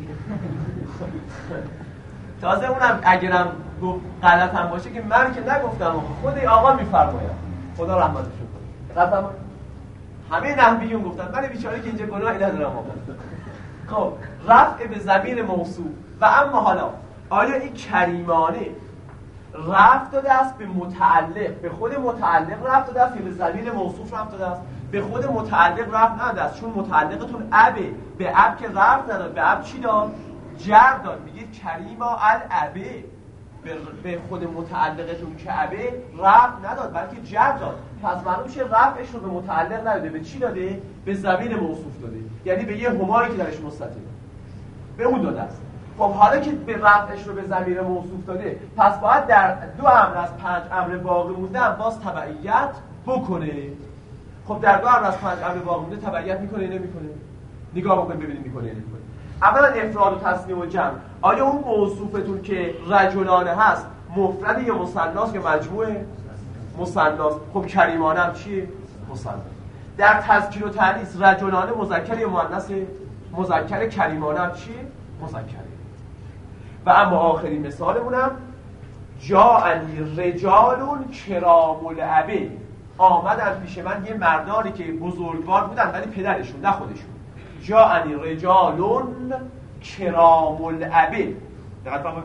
تازه اونم اگرم گفت غلط هم باشه که من که نگفتم، خود آقا میفرماید خدا رحمتشون کنه. رفتم همه نحویون گفتن، من بیچاره که اینجا گناهی ندارم آقا. خب رفع به ضمیر موصوف و اما حالا آیا این کریمانه رفع داده است به متعلق، به خود متعلق رفع داده است یا به ضمیر موصوف رفع داده است؟ به خود متعلق رفع نداده است، چون متعلقتون ابه. به اب که رفع نداد، به اب چی داد؟ جر داد. میگید کریما الابه، به خود متعلقتون که ابه رفع نداد بلکه جر داد. پس معلوم میشه رفعش رو به متعلق نداده، به چی داده؟ به ضمیر موصوف داده، یعنی به یه همایی که درش مستتره، به اون داده است. خب حالا که به رفعش رو به ضمیر موصوف داده، پس باید در دو امر از پنج امر باقی مونده باز تبعیت بکنه. خب در دو امر از پنج امر باقی مونده تبعیت میکنه یا نمیکنه؟ نگاه بکنید ببینید میکنه یا نمیکنه. اولا افراد و تثنیه و جمع. آیا اون موصوفتون که رجلانه هست مفرد یا مثناست یا مجموعه؟ مثناست. خب کریمانه هم چیه؟ مثنا. در تذکیر و تأنیث رجلانه مذکر یا مؤنث؟ مذکر. کریمانه هم چیه؟ مذکره. و اما آخرین مثالمونم جاءنی رجالون کرام الابه، آمدن پیش من یه مردانی که بزرگوار بودن ولی پدرشون نه خودشون. جاءنی رجالون کرام الابه. دقیق فرمایید.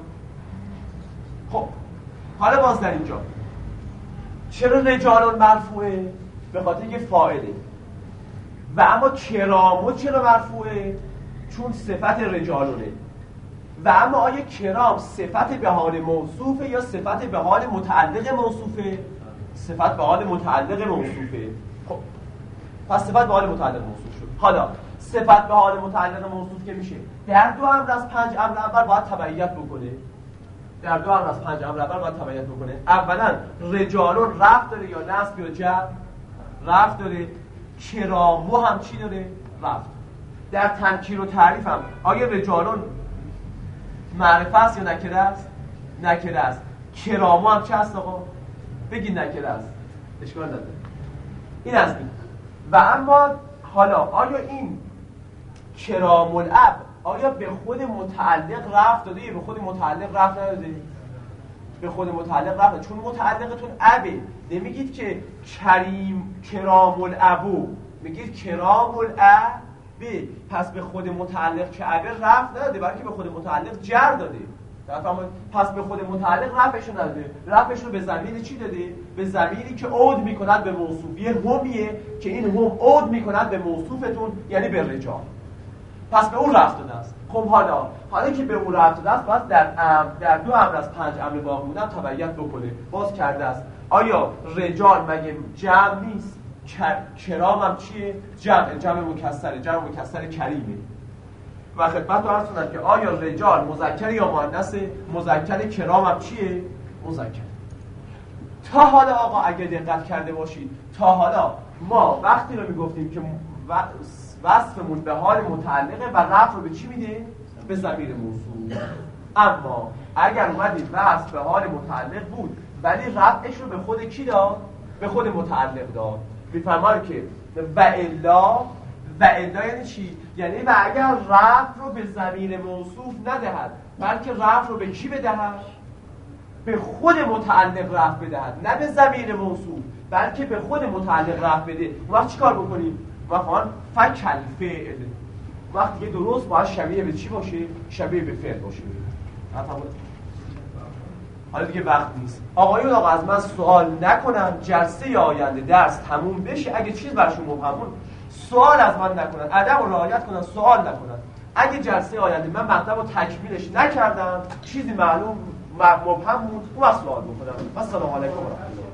خب حالا باز در اینجا چرا رجالون مرفوعه؟ به خاطر اینکه فاعله. و اما کرامو چرا مرفوعه؟ چون صفت رجالونه. و اما آیا کرام صفت به حال موصوفه یا صفت به حال متعلق موصوفه؟ صفت به حال متعلق موصوفه. خب پس صفت به حال متعلق موصوف شد. حالا صفت به حال متعلق موصوف که میشه در دو امر از پنج امر اول باید تبعیت بکنه. در دو امر از پنج امر اول باید تبعیت بکنه. اولا رجالون رفع داره یا نصب یا جر؟ رفع داره. کرامو هم چی داره؟ رفع. در تنکیر و تعریف هم آیا رجالون معرفه است یا نکره است؟ نکره است. کرامو هم چه است آقا؟ بگید نکره است. اشکال نداره. این از این. و اما حالا آیا این کرام الاب آیا به خود متعلق رفع داده یا به خود متعلق رفع نداده؟ به خود متعلق رفع، چون متعلقتون ابه. نمیگید که کریم کرام الابو، میگید کرام الابه. پس به خود متعلق که ابه رفع نداده بلکه به خود متعلق جر داده. پس به خود متعلق رفعش نداده، رفعش رو به ضمیر چی داده؟ به ضمیری که عود میکند به موصوف. یه همیه که این هم عود میکند به موصوفتون، یعنی به رجال. پس به اون رفع داده است. خب حالا حالا که به اون رفع داده است باید در ام در دو امر از پنج امر باقی مونده تبعیت بکنه. باز کرده است. آیا رجال مگه جمع نیست؟ کرام هم چیه؟ جمع. جمع مکسره. جمع مکسر کریمه. و خدمت رو عرض کنم که آیا رجال مذکر یا مؤنث؟ مذکر. کرام هم چیه؟ مذکر. تا حالا آقا اگه دقت کرده باشید تا حالا ما وقتی رو میگفتیم که وصفمون به حال متعلقه و رفع رو به چی میده؟ به ضمیر موصول. اما اگر اومدید وصف به حال متعلق بود ولی رفعش رو به خود کی داد؟ به خود متعلق داد. میفرماید که و الا و الا یعنی چی؟ یعنی و اگر رفع رو به ضمیر موصوف ندهد بلکه رفع رو به کی بدهد؟ به خود متعلق رفع بدهد، نه به ضمیر موصوف بلکه به خود متعلق رفع بده. اون وقت چیکار بکنیم؟ وقت فکل فعل وقتی که درست باید شبیه به چی باشه؟ شبیه به فعل باشه. حالا دیگه وقت نیست. آقایون آقا از من سوال نکنن، جلسه آینده درس تموم بشه. اگه چیز برشون مبهمون سوال از من نکنن، ادب رو رعایت کنن، سوال نکنن. اگه جلسه آینده من مطلب رو تکمیلش نکردم، چیزی معلوم مبهم بود، اون وقت سوال بکنم. السلام علیکم و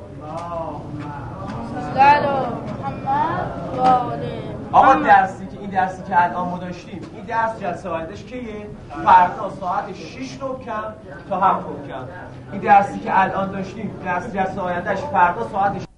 رحمت الله. آقا درسی که این درسی که الان ما داشتیم، این درس جلسه آیندهش کیه؟ فردا ساعت شش صبح کم تا هفت صبح کم. این درسی که الان داشتیم، درس جلسه آیندهش فردا ساعت